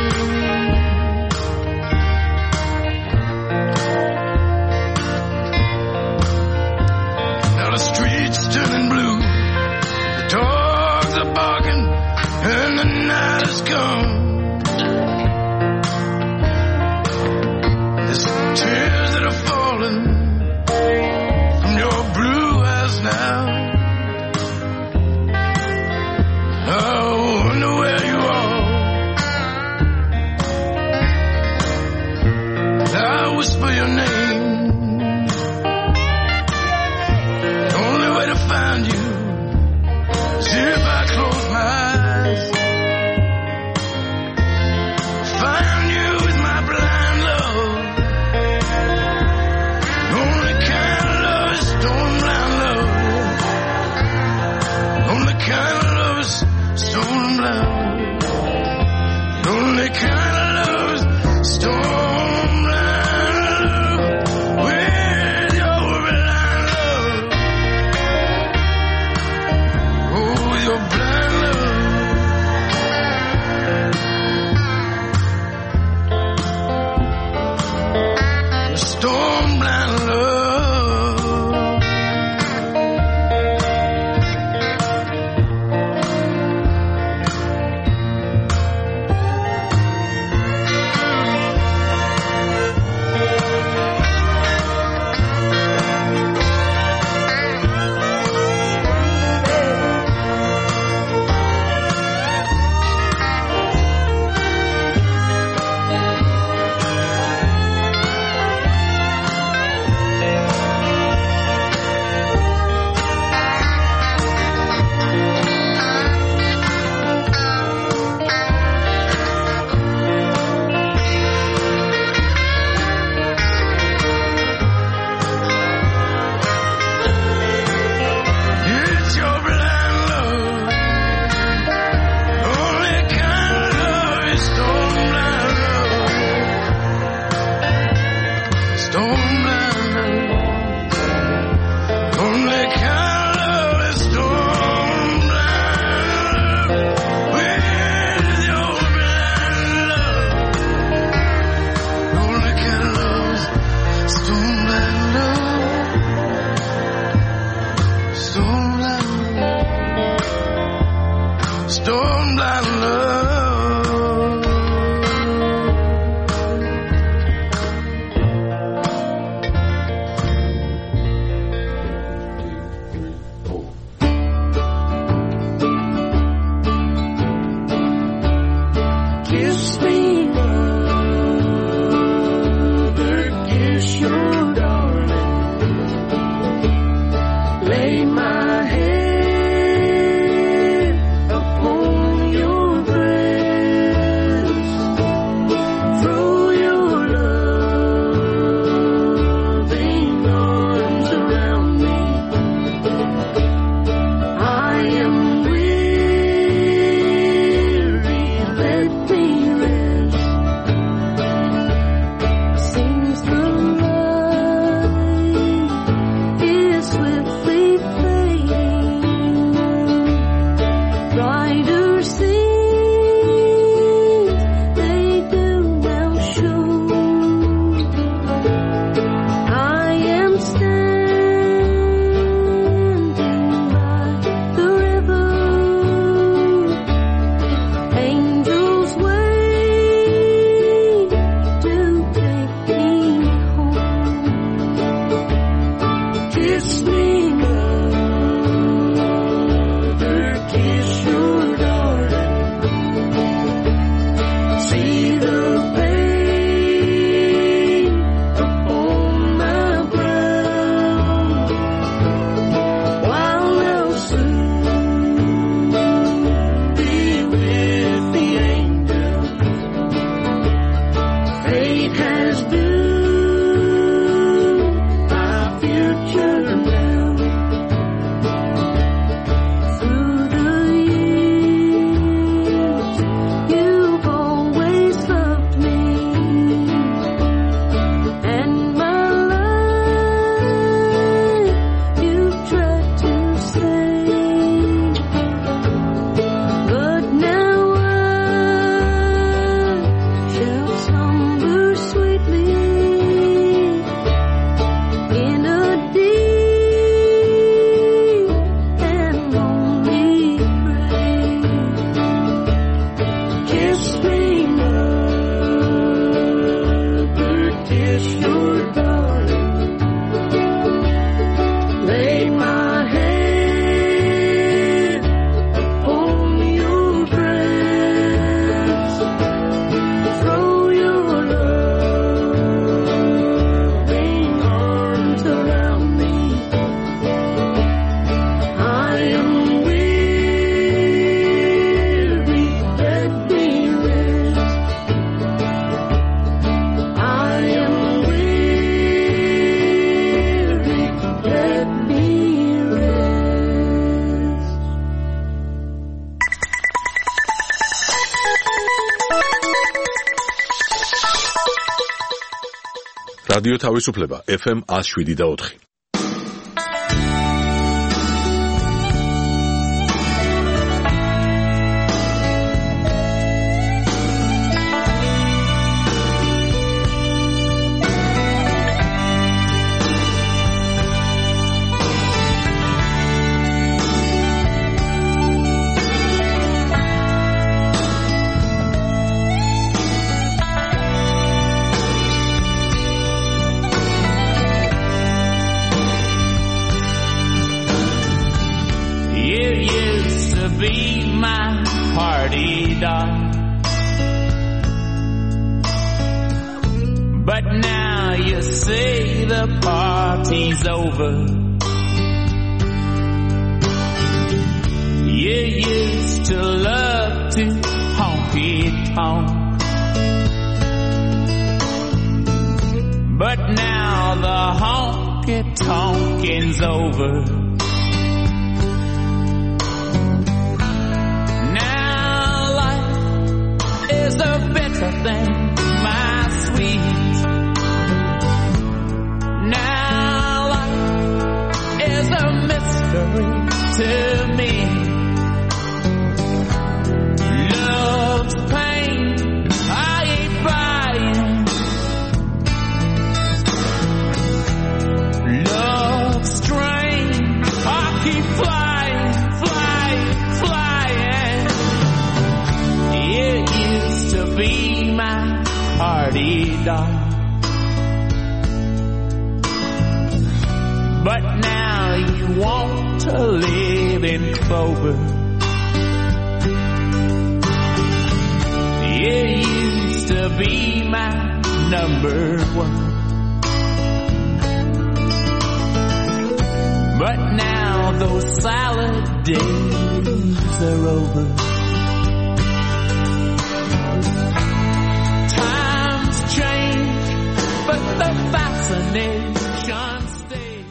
F: Now the streets turning blue, the dogs are barking, and the night has come. Tears that are falling from your blue eyes now. I wonder where you are. I whisper your name. The only way to find you is if I close my eyes. Find you with my blind love. Stone blind love. Only kind of love is stone blind. Only kind of love is stone blind love. With your blind love. Oh, with your blind love. Stone blind love. Lay my head upon your
A: რადიო თავისუფლება FM 107.4.
E: But now you say the party's over. You used to love to honky-tonk, but now the honky-tonking's over. Now life is a better thing, my sweet. Now life is a mystery to me. Love's pain, I ain't buying. Love's strain, I keep flying, flying, flying. It used to be my party doll, but now you want to live in clover. It used to be my number one, but now those salad days are over. Times change, but the fascination stays.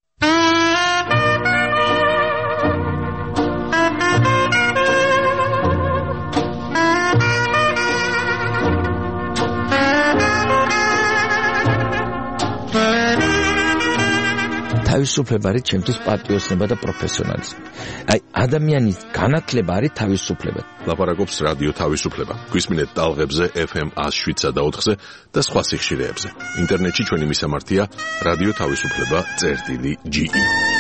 G: თავისუფლება არის ჩემთვის პატრიოტიზმი და პროფესიონალიზმი. აი ადამიანის განათლება არის თავისუფლება.
A: ლაპარაკობს რადიო თავისუფლება. გვისმინეთ ტალღებზე FM 107.4-ზე და სხვა სიხშირეებზე. ინტერნეტში ჩვენი მისამართია რადიო თავისუფლება.ge.